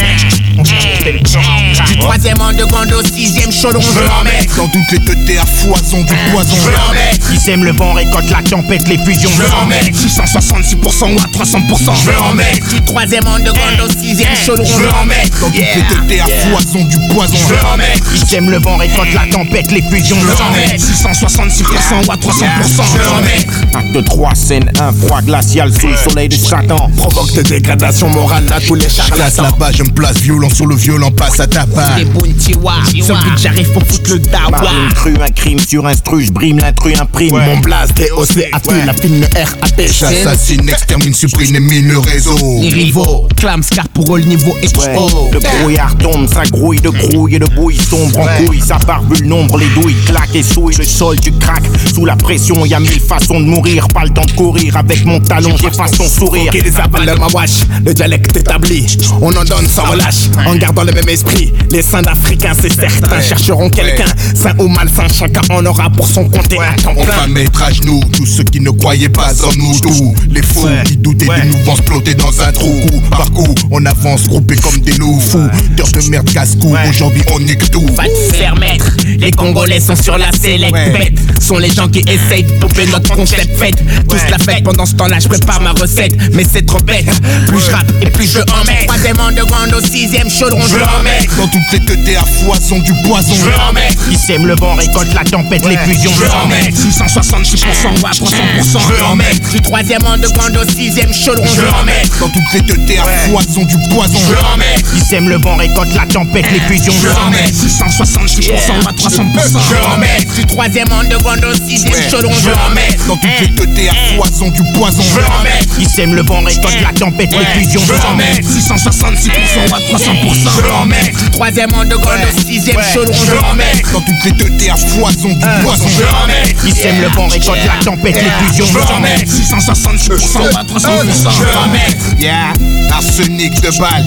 Du troisième underground au sixième chaudron, je veux en mettre. Dans toutes les teutés à foison du poison, je veux en mettre. Qui sème le vent, récolte la tempête, les fusions, je veux en mettre. six cent soixante-six pour cent ou à trois cents pour cent, je veux en mettre. Du troisième underground au sixième chaudron, je veux en mettre. Dans toutes les teutés à foison du poison, je veux en mettre. Qui sème le vent, récolte la tempête, les fusions, je veux en mettre. six cent soixante-six pour cent ou à trois cents pour cent, je veux en mettre. Acte trois, scène un, froid glacial sous le soleil de Satan. Provoque des dégradations morales à tous les charlatans. Là-bas, je me place violent sur le violent, passe à ta part. Des bountiwa, sur le but j'arrive pour foutre le dawa. Une crue, un crime sur instru, j'brime l'intrus, imprime. Ouais. Mon blast, D O C A T, ouais. La fine R A T. J'assassine, extermine, supprime, mine le réseau. Les rivaux, clams car pour eux le niveau est trop haut. Le brouillard tombe, ça grouille de grouille et de bouille sombre en ouais. Couille. Ça part vu le nombre, les douilles claquent et souillent. Le sol, tu craques, sous la pression, y'a mille façons de mourir. Pas le temps de courir, avec mon talon, j'efface ton sourire. Ok, les appels de ma wash, le dialecte établi. On en donne sans relâche, en gardant le même esprit. Les saints d'Africains, c'est certain, chercheront quelqu'un. Saint ou malsain, chacun en aura pour son compte et un temps plein. On va mettre à genoux tous ceux qui ne croyaient pas en nous. Tous les fous ouais. Qui doutaient ouais. De nous vont se plotter dans un trou. Coup par coup, on avance groupés comme des loups fous. D'heures de merde casse-cou, ouais. Aujourd'hui on nique tout. Va te faire mettre, les Congolais sont sur la select ouais. Bête. Sont les gens qui essayent de doper notre concept fête. Tous ouais. La fête, pendant ce temps-là je prépare ma recette. Mais c'est trop bête, plus je rappe et plus je en mets. Troisième underground au sixième chaudron, je veux en mettre. Dans toutes les teutés à foison du poison, je veux en mettre. Qui sème le vent, récolte la tempête, ouais. Les fusions, je veux en mettre. six cent soixante-six pour cent ou à trois cents pour cent, je veux en mettre. Du troisième underground au sixième chaudron, je veux en mettre. Dans toutes les teutés à ouais. Foison du poison, je veux en mettre. Qui sème le vent, récolte la tempête, les fusions, je veux en mettre. six cent soixante-six pour cent ou à trois cents pour cent, je veux en mettre. Du troisième underground au sixième chaudron, je veux en mettre. Dans toutes les teutés à foison du poison, je veux en mettre. Qui sème le vent, récolte la tempête, les fusions, je veux en mettre. six cent soixante-six pour cent ou à trois cents pour cent, je veux en mettre. Du troisième underground au sixième chaudron, je veux en mettre. Dans toutes les teutés à foison du poison, je veux en mettre. Qui sème le vent, récolte la tempête, les fusions, je veux en mettre. six cent soixante-six pour cent ou à trois cents pour cent, je veux en mettre. Yeah, arsenic de balle,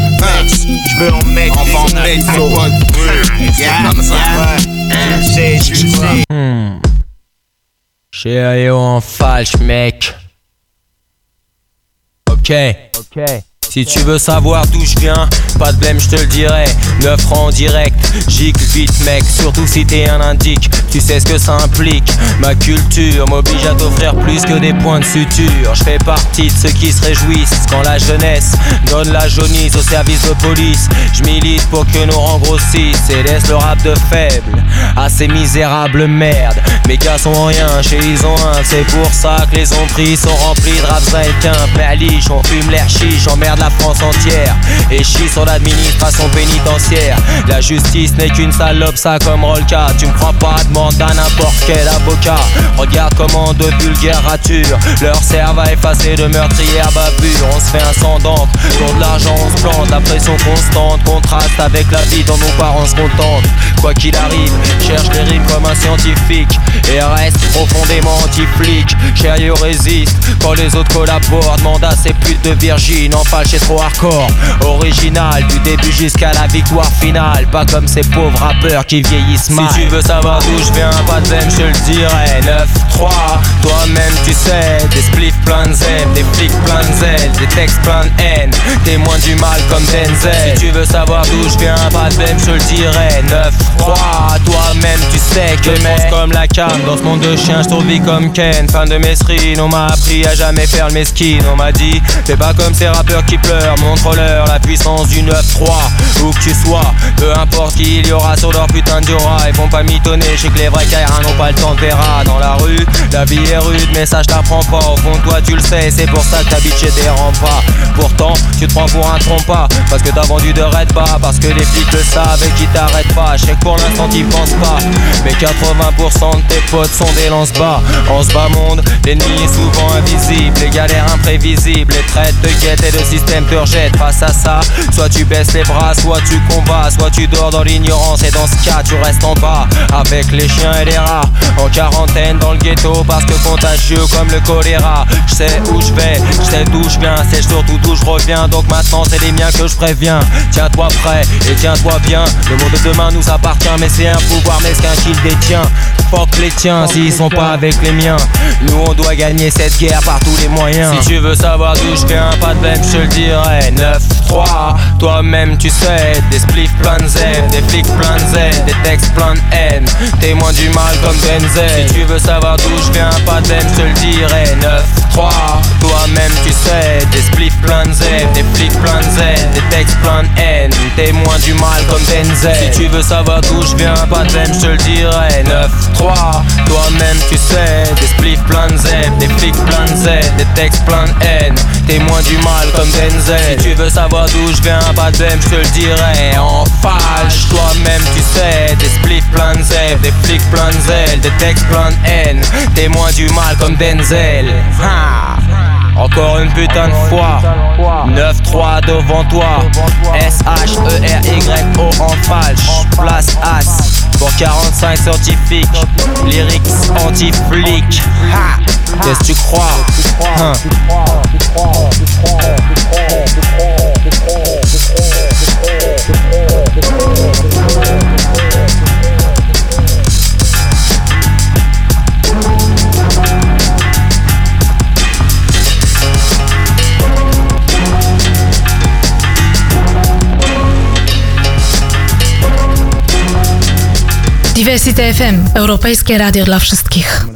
je veux en mettre. On va en mettre, mon pote. Yeah, tu sais, tu sais. Chérie en falche, mec. Ok, ok. Si tu veux savoir d'où je viens, pas de blême, je te le dirai. neuf francs en direct, gicle vite mec. Surtout si t'es un indique, tu sais ce que ça implique. Ma culture m'oblige à t'offrir plus que des points de suture. Je fais partie de ceux qui se réjouissent quand la jeunesse donne la jaunisse au service de police. Je milite pour que nos rangs grossissent et laisse le rap de faible à ces misérables merdes. Mes gars sont rien, chez ils ont un. C'est pour ça que les ombris sont remplis de raps américains. Perliche, on fume l'air chiche, emmerde la France entière et chie sur l'administration pénitentiaire. La justice n'est qu'une salope, ça comme Rolka. Tu me crois pas, demande à n'importe quel avocat. Regarde comment de vulgaires ratures leur servent à effacer de meurtrières bavures. On se fait un sang d'encre, pour de l'argent on se plante. La pression constante contraste avec la vie dont nos parents se contentent. Quoi qu'il arrive, cherche les rimes comme un scientifique et reste profondément anti-flic. Chério résiste quand les autres collaborent. Demande à ces putes de Virgin, en falche et trop hardcore. Original du début jusqu'à la victoire finale. Pas comme ces pauvres rappeurs qui vieillissent mal. Si tu veux savoir d'où je viens, pas de veine, je te le dirai. neuf trois, toi-même tu sais. Des spliffs plein de zèbres, des flics plein de zèle, des textes plein de haine, témoins du mal comme Denzel. Si tu veux savoir d'où je viens, pas de veine, je te le dirai. neuf trois, toi-même tu sais que je pense comme la cam. Dans ce monde de chiens, je survis comme Ken. Fan de mesrine, on m'a appris à jamais faire le mesquine. On m'a dit, fais pas comme ces rappeurs qui pleurent. Montre-leur la puissance du neuf trois. Où que tu sois, peu importe qui il y aura sur leur putain de diora. Ils vont pas mitonner, je sais que les vrais caïras n'ont pas le temps de verra. Dans la rue, la vie est rude, mais ça je t'apprends pas. Au fond de toi tu le sais, c'est pour ça que ta bitch te dérange pas. Pourtant, tu te prends pour un trompa, parce que t'as vendu de red pas, parce que les flics le savent et qui t'arrêtent pas. Je sais que pour l'instant t'y penses pas, mais quatre-vingts pour cent de tes potes sont des lance-bas. En ce bas monde, l'ennemi est souvent invisible, les galères imprévisibles, les traites de guette et le système te rejette. Face à ça, soit tu baisses les bras, soit tu combats, soit tu dors dans l'ignorance et dans ce cas tu restes en bas avec les chiens et les rats. En quarantaine dans le ghetto parce que contagieux comme le choléra. Je sais où je vais, je sais d'où je viens, c'est surtout d'où je reviens. Donc maintenant c'est les miens que je préviens. Tiens-toi prêt et tiens-toi bien. Le monde de demain nous appartient, mais c'est un pouvoir mesquin qu'il détient. Fuck les tiens s'ils sont pas avec les miens. Nous on doit gagner cette guerre par tous les moyens. Si tu veux savoir d'où je viens, pas de blême, je te le dirai. neuf trois, toi-même tu sais. Des spliffs plein de Z, des flics plein de Z, des textes plein de haine. Témoin du mal comme Denzel. Si tu veux savoir d'où je viens, pas de blême, je te le dirai. neuf trois, toi-même tu sais. Des spliffs plein de Z, des flics plein de Z, des textes plein de haine. Témoin du mal comme Denzel. Si tu veux savoir d'où je viens, pas de blême, je te le dirai. neuf trois, toi-même tu sais. Des spliffs plein de Z, des flics plein de Z, des textes plein de haine. Témoin du mal comme Denzel. Si tu veux savoir d'où je viens, pas de blême, je te le dirai. En fâche, toi-même tu sais. Des spliffs plein de Z, des flics plein de Z, des textes plein de haine. Témoin du mal comme Denzel. Ha! Encore une putain de fois. neuf trois devant toi. S H E R Y O en falche. Place As pour quarante-cinq scientifiques. Lyrics anti-flic. Ha! Qu'est-ce que tu crois? Hein? Diversity F M, europejskie radio dla wszystkich.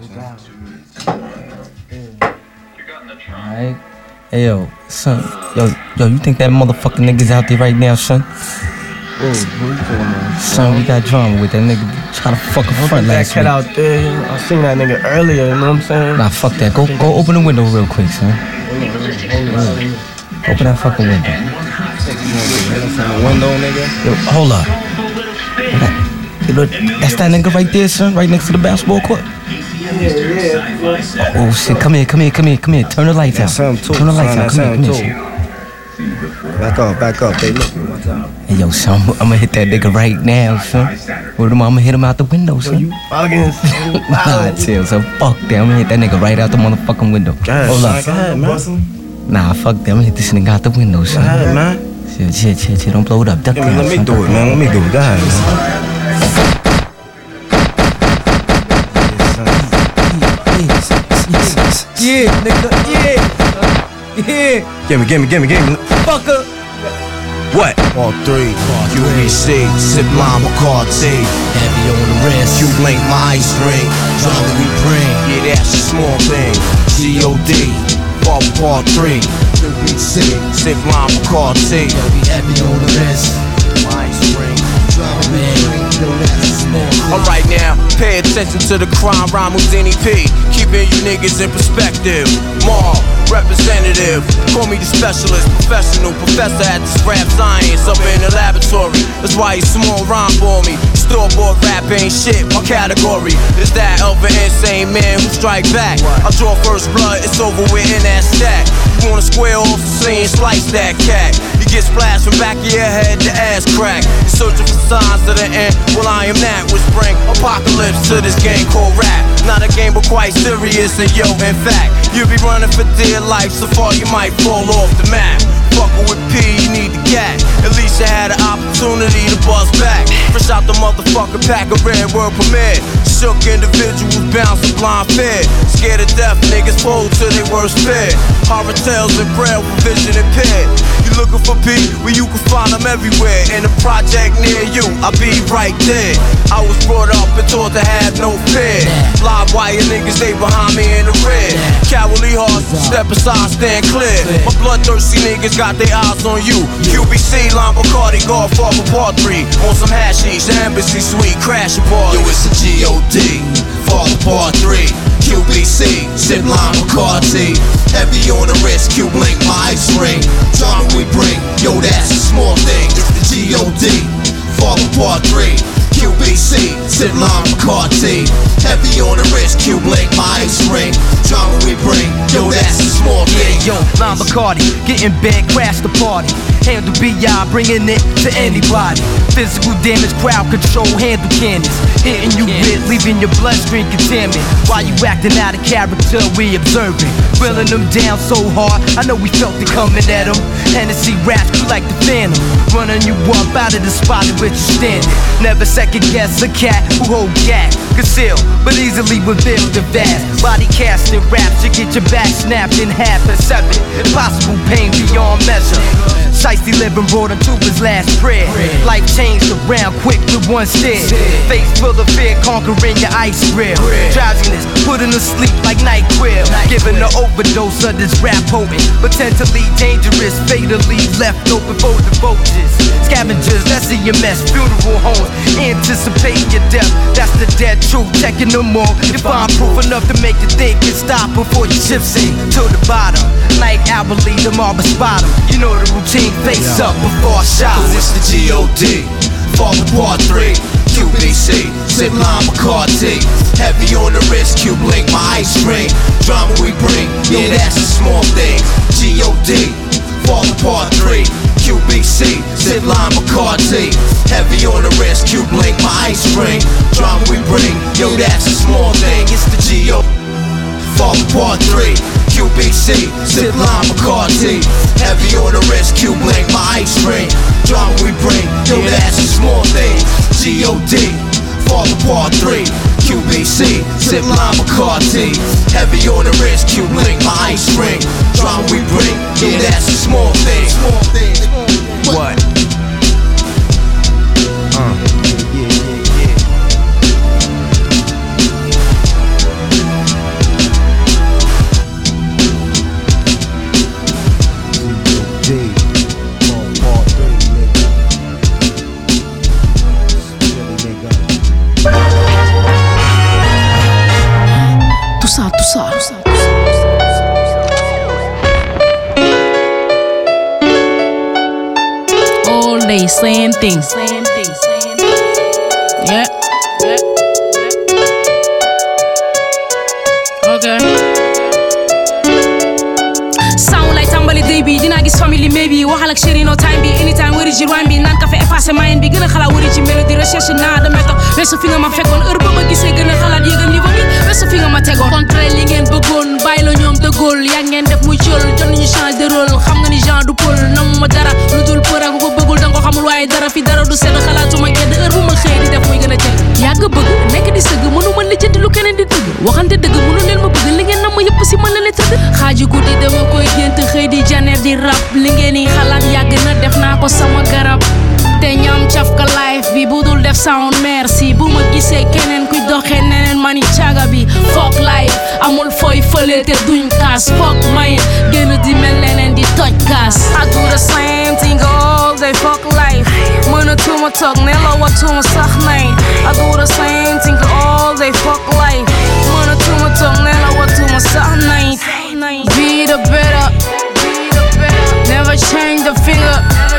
Alright. Hey yo, son, yo, yo, you think that motherfucking nigga's out there right now, son? Whoa, who you talking about? Son, we got drama with that nigga trying to fuck a front that last cat week. out there, I seen that nigga earlier, you know what I'm saying? Nah, fuck that. Go, go open the window real quick, son. Open that fucking window. Window, nigga. Yo, hold up. Hey, look, that's that nigga right there, son, right next to the basketball court. Yeah, yeah. Oh shit, come here, come here, come here, come here. Turn the lights out. Turn the lights out. Come here, come here. Back up, back up. They look. Hey yo, son, I'm gonna hit that nigga right now, son. What am I? I'm gonna hit him out the window, son. You fucking. Nah, chill, son. Fuck that. I'm gonna hit that nigga right out the motherfucking window. God, hold up. Go ahead, man. Nah, fuck that. I'm gonna hit this nigga out the window, son. Go ahead, man. Chill, chill, chill, chill. Don't blow it up. Duck Yeah, down, let me son. do it, man. Let me do it. Go ahead, man. Yeah, nigga, yeah, yeah. Gimme, gimme, gimme, gimme. Fucker. What? All three, Q B C, sip lime McCarthy. Heavy on the wrist. You blink my ice ring. Drama we bring. Yeah, that's a small thing. G O D, fall part three. Q B C, sip lime McCarthy. Heavy on the wrist. My ice ring. Drama we bring. Alright now, pay attention to the crime rhyme Houdini P. Keeping you niggas in perspective. Maul, representative. Call me the specialist, professional professor at this rap science up in the laboratory. That's why you small rhyme for me. Store-bought rap ain't shit, my category is that of an insane man who strike back. I draw first blood, it's over with in that stack. You wanna square off the scene, slice that cat. You get splashed from back of your head to ass crack. You're searching for signs of the end, well I am that. Which bring apocalypse to this game called rap. Not a game but quite serious, and yo, in fact, you'll be running for dear life, so far you might fall off the map. Fucking with P, you need the gat. At least you had an opportunity to bust back. Fresh out the motherfucking pack of red word permit. Shook individuals bouncing blind fear. Scared to death, niggas fold to their worst fear. Horror tales and braille for vision impaired. You looking for P? Well, you can find them everywhere. In a project near you, I'll be right there. I was brought up and taught to have no fear. Live wire niggas, they behind me in the rear. Cowardly hearts, step aside, stand clear. My bloodthirsty niggas got their eyes on you. Q B C, Lime Bacardi, Godfather Part three. On some hashish, the embassy suite, crash a party. Yo, it's a G O D, Father Part three. Q B C, sip lime McCarthy. Heavy on the wrist, Q blink my ice ring. Drama we bring, yo, that's a small thing. It's the G O D, Father Part three. Q B C, sip lime McCarthy. Heavy on the wrist, Q blink my ice ring. Drama we bring, yo, that's a small thing. Yo, Lime Bacardi, getting big, crash the party. Handle B I, bringing it to anybody. Physical damage, crowd control, handle cannons. Hitting you with, leaving your bloodstream contaminated. While you acting out of character, we observing. Drilling them down so hard, I know we felt it coming at them. Hennessy raps, you like the Phantom. Running you up out of the spot in which you standing. Never second guess a cat who hold gas. Conceal, but easily reveal the vast. Body casting raps, you get your back snapped in half and seven. Impossible pain beyond measure. Shiesty living brought him to his last prayer. Life changed around quick with one stare. Face full of fear, conquering your ice grill. Drowsiness, putting to sleep like NyQuil. Giving an overdose of this rap potent. Potentially dangerous, fatally left open for the vultures. Scavengers, that's E M S, funeral homes. Anticipating your death, that's the dead truth. Checking them all, you find proof enough to make you think and stop before you chip sink to the bottom. Like hourly, the marble spot 'em. You know the routine, face up before I shot. So it's the G O D, fall apart three, Q B C, zip line McCarthy. Heavy on the wrist, Cube Link, my ice ring. Drama we bring, yeah that's a small thing. G O D, fall apart three, Q B C, zip line McCarthy. Heavy on the wrist, Cube Link, my ice ring. Drama we bring, yo that's a small thing. It's the G O D, fall apart three, Q B C, zip line McCarthy. Heavy on the wrist, Cube Link, my ice ring. Drama we bring, yo that's a small thing. G O D, fall apart three, Q B C, zip line McCarthy. Heavy on the wrist, Cube Link, my ice ring. Drama we bring, yo that's a small thing. What? Uh. Yeah, yeah, yeah. Tout ça, tout ça, tout ça. All day, same thing. Yeah. Okay. Sound like tambali day bi dina gis family maybe waxal ak chéri no time bi anytime wari ji rhyme bi nan ka fa effacer mind bi gëna xala wari ci melody recherche na de méthode wesso fi nga ma fekkon heure ba ma gisee gëna xalaat yégal niveau bi wesso fi nga ma tegoon contre li ngeen bëggoon bàyyi la ñoom de gaulle yaa ngeen def muy jël jot nañu change de rôle xam nga ni genre du pôle nam ma dara lu dul peur ak ko bëggul danga ko xamul waaye dara fi dara du sedd xalaatuma gedd heure bu ma xëy di def muy gën a jël yàgg bëgg nekk di sëgg mënu ma lijjanti lu keneen di dëgg waxante dëgg mënu leen ma bëgg li ngeen nam ma yëpp si mën la leen tëdd xaaju guddi dama koy gént xëy di janeer di rap li ngeen yi xalaat yàgg na def naa ko sama garab te ñam cafka life bi bu dul def sound merci bu ma gisee keneen kuy doxee neneen mani caga bi fuck life amul fooy fële te duñ kaas fuck may génn di mel leneen di toj kaas I do the same thing all day fuck life mënatuma toog nelawatuma sax nay I do the same thing all day fuck life mënatuma toog nelawatuma sax nay be the better never change the finger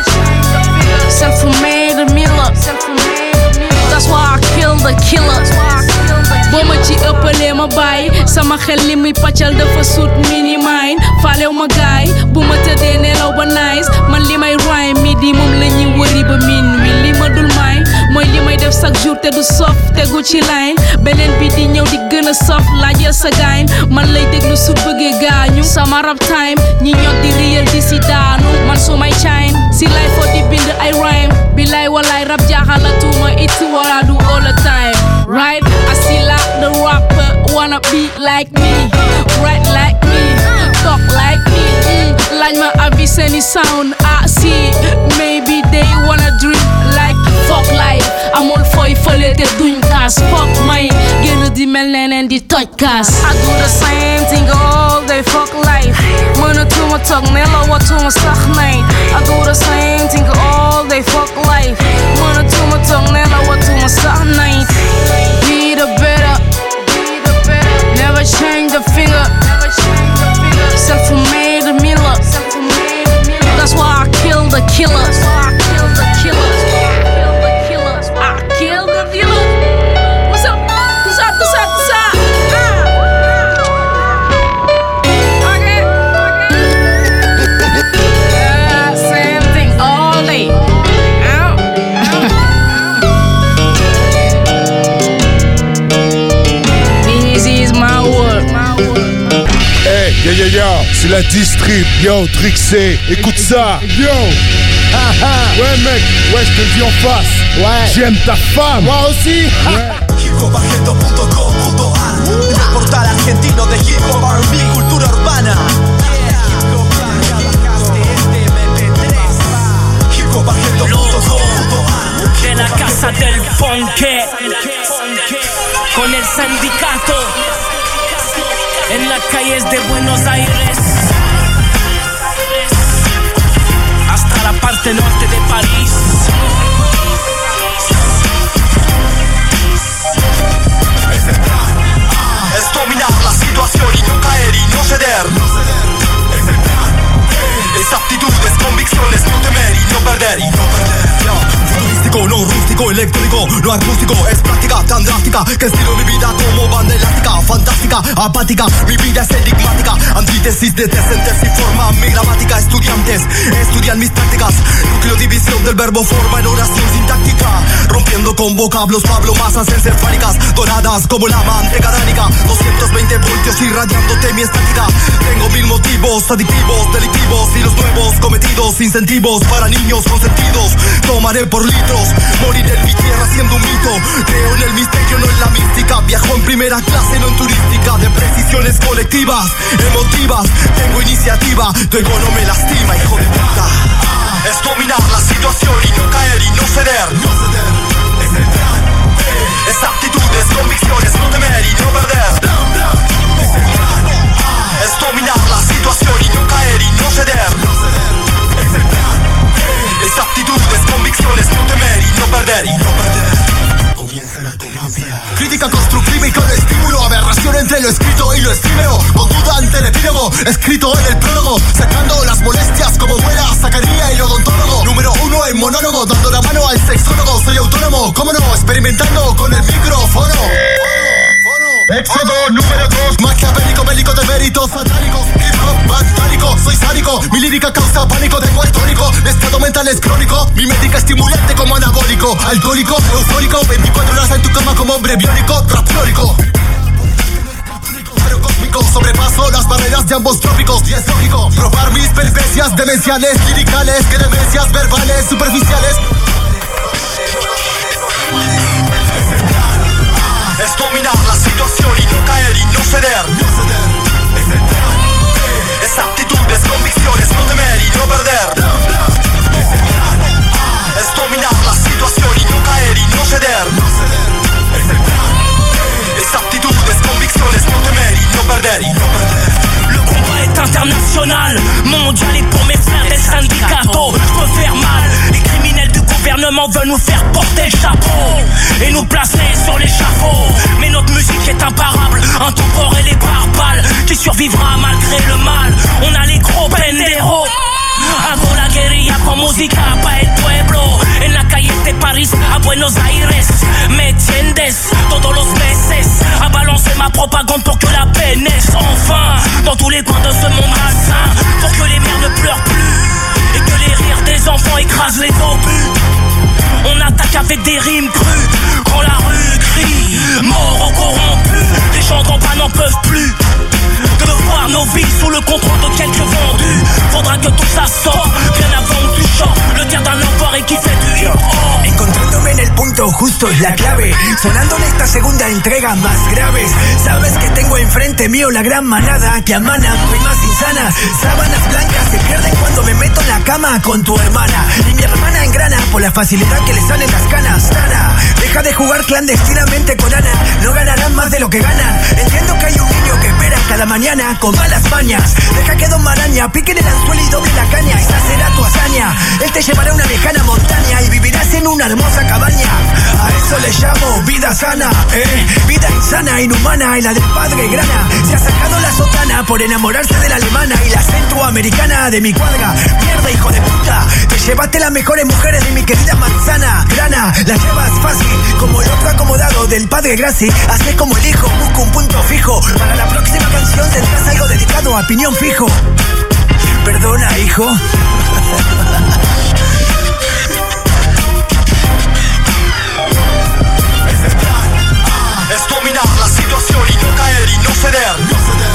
self-made Miller that's why I kill the killer boo ma ci ëppalee ma bàyyi sama xel li muy pàccal dafa sut mini mine faalew ma gaay bu ma tëddee nelaw ba nice man li may rhyme midi moom la ñuy wëri ba min wi li ma dul may mooy li may def chaque jour te du sof tegu ci line beneen bi di ñëw di gën a sof laajal sa gaañ man lay déglu su bëggee gaañu sama rap time ñi ñot di réel di si daanu man su may chine si lay fo di bind ay rhyme bilay walay rap jaaxalatuma it's what I do all the time right I see like the rapper wanna be like me write like me talk like me mm. like my avis any sound I see maybe they wanna dream like fuck life I'm all foy fële te duñ kaas fuck may génn di mel neneen di toj kaas I do the same thing all day fuck life mënatuma toog nelawatuma sax nay I do the same thing all day fuck life mënatuma toog nelawatuma sax nay be the better never change the finger self-made Miller that's why I kill the killer I kill the killers I kill the dealer what's up what's up what's up what's up c'est la distrib. Yo, Trixé, écoute ça. Yo. Ouais mec, ouais je te le dis en face. Ouais. J'aime ta femme. Moi aussi. Ouais. Hip-hop-argento punto com punto a El portal argentino de hip hop, R and B, cultura urbana. Hip-hop-argento punto com punto a De la casa del funke con el sindicato en las calles de Buenos Aires hasta la parte norte de París. Es dominar la situación y no caer y no ceder. Es aptitudes, convicciones, no temer y no perder. Y no perder. Futurístico, no rústico, electrónico, no acústico. Es práctica tan drástica que estilo mi vida como banda elástica. Fantástica, apática, mi vida es enigmática. Antítesis de decentes y forma mi gramática. Estudiantes estudian mis tácticas. Núcleo división del verbo forma en oración sintáctica. Rompiendo con vocablos, Pablo masas encefálicas. Doradas como la manteca dánica. doscientos veinte voltios irradiándote mi estática. Tengo mil motivos adictivos, delictivos y los nuevos cometidos. Incentivos para niños consentidos. Tomaré por litros, moriré en mi tierra siendo un mito. Creo en el misterio, no en la mística. Viajo en primera clase, no en turística. De precisiones colectivas, emotivas. Tengo iniciativa, tu ego no me lastima, hijo de puta. Es dominar la situación y no caer y no ceder. No ceder, es el plan. Es aptitudes, convicciones, no temer y no perder. Plan, plan, es el plan. Es dominar la situación y no caer y no ceder. No ceder, es el plan. Es aptitudes, convicciones, no temer y no perder. Y no perder. Comienza la terapia. Crítica constructiva y con estímulo. Aberración entre lo escrito y lo efímero. Con duda ante el epílogo. Escrito en el prólogo. Sacando las molestias como muela. Sacaría el odontólogo. Número uno en monólogo. Dando la mano al sexólogo. Soy autónomo, cómo no. Experimentando con el micrófono. Éxodo número dos. Maquiavélico, bélico de méritos satánicos. Hip hop vandálico, soy sádico. Mi lírica causa pánico, tengo histórico. Mi estado mental es crónico. Mi médica estimulante como anabólico. Alcohólico, eufórico. veinticuatro horas en tu cama como hombre biónico. Trapciórico. Pero cósmico, sobrepaso las barreras de ambos trópicos. Y es lógico probar mis peripecias demenciales, liricales, que demencias verbales, superficiales. Es dominar la situación y no caer y no ceder. No ceder, es el plan. Es aptitudes, convicciones, no temer y no perder. Plan, plan, es el plan. Es dominar la situación y no caer y no ceder. No ceder, es el plan. Es aptitudes, convicciones, no temer y no perder. Y no perder. Le combat est international, mondial et pour mes frères des syndicats. Je peux faire mal, les criminels du gouvernement veulent nous faire porter le chapeau et nous placer sur l'échafaud. Mais notre musique est imparable, intemporelle et barbale, qui survivra malgré le mal. On a les gros pendejos. Hago la guerrilla con música pa' el pueblo. En la calle de París a Buenos Aires. ¿Me entiendes? Todos los meses a balancer ma propagande pour que la paix naisse enfin dans tous les coins de ce monde malsain. Pour que les mères ne pleurent plus et que les rires des enfants écrasent les obus. On attaque avec des rimes crues quand la rue crie mort aux corrompus. Les gens d'en bas n'en peuvent plus de voir nos vies sous le contrôle de quelques vendus. Faudra que tout ça sorte bien avant que tu chantes le tir d'un enfoiré qui fait du hip hop. Encontrándome en el punto justo es la clave. Sonando en esta segunda entrega más graves. Sabes que tengo enfrente mío la gran manada que amanan rimas insanas. Sábanas blancas se pierden cuando me meto en la cama con tu hermana. Y mi hermana engrana por la facilidad que le salen las canas. Tana, deja de jugar clandestinamente con Ana. No ganarán más de lo que ganan. Entiendo que hay un niño que espera cada mañana con malas mañas. Deja que Don Maraña pique en el anzuelo y doble la caña. Esa será tu hazaña. Él te llevará a una lejana montaña y vivirás en una hermosa cabaña. A eso le llamo vida sana, eh. Vida insana, inhumana y la del padre grana. Se ha sacado la sotana por enamorarse de la alemana y la centroamericana de mi cuadra. Mierda, hijo de puta. Te llevaste las mejores mujeres de mi querida manzana. Grana, la llevas fácil como el otro acomodado del padre Graci. Haces como el hijo, busco un punto fijo. Para la próxima canción tendrás algo dedicado a piñón fijo. Perdona, hijo. Es dominar la situación y no caer y no ceder. No ceder.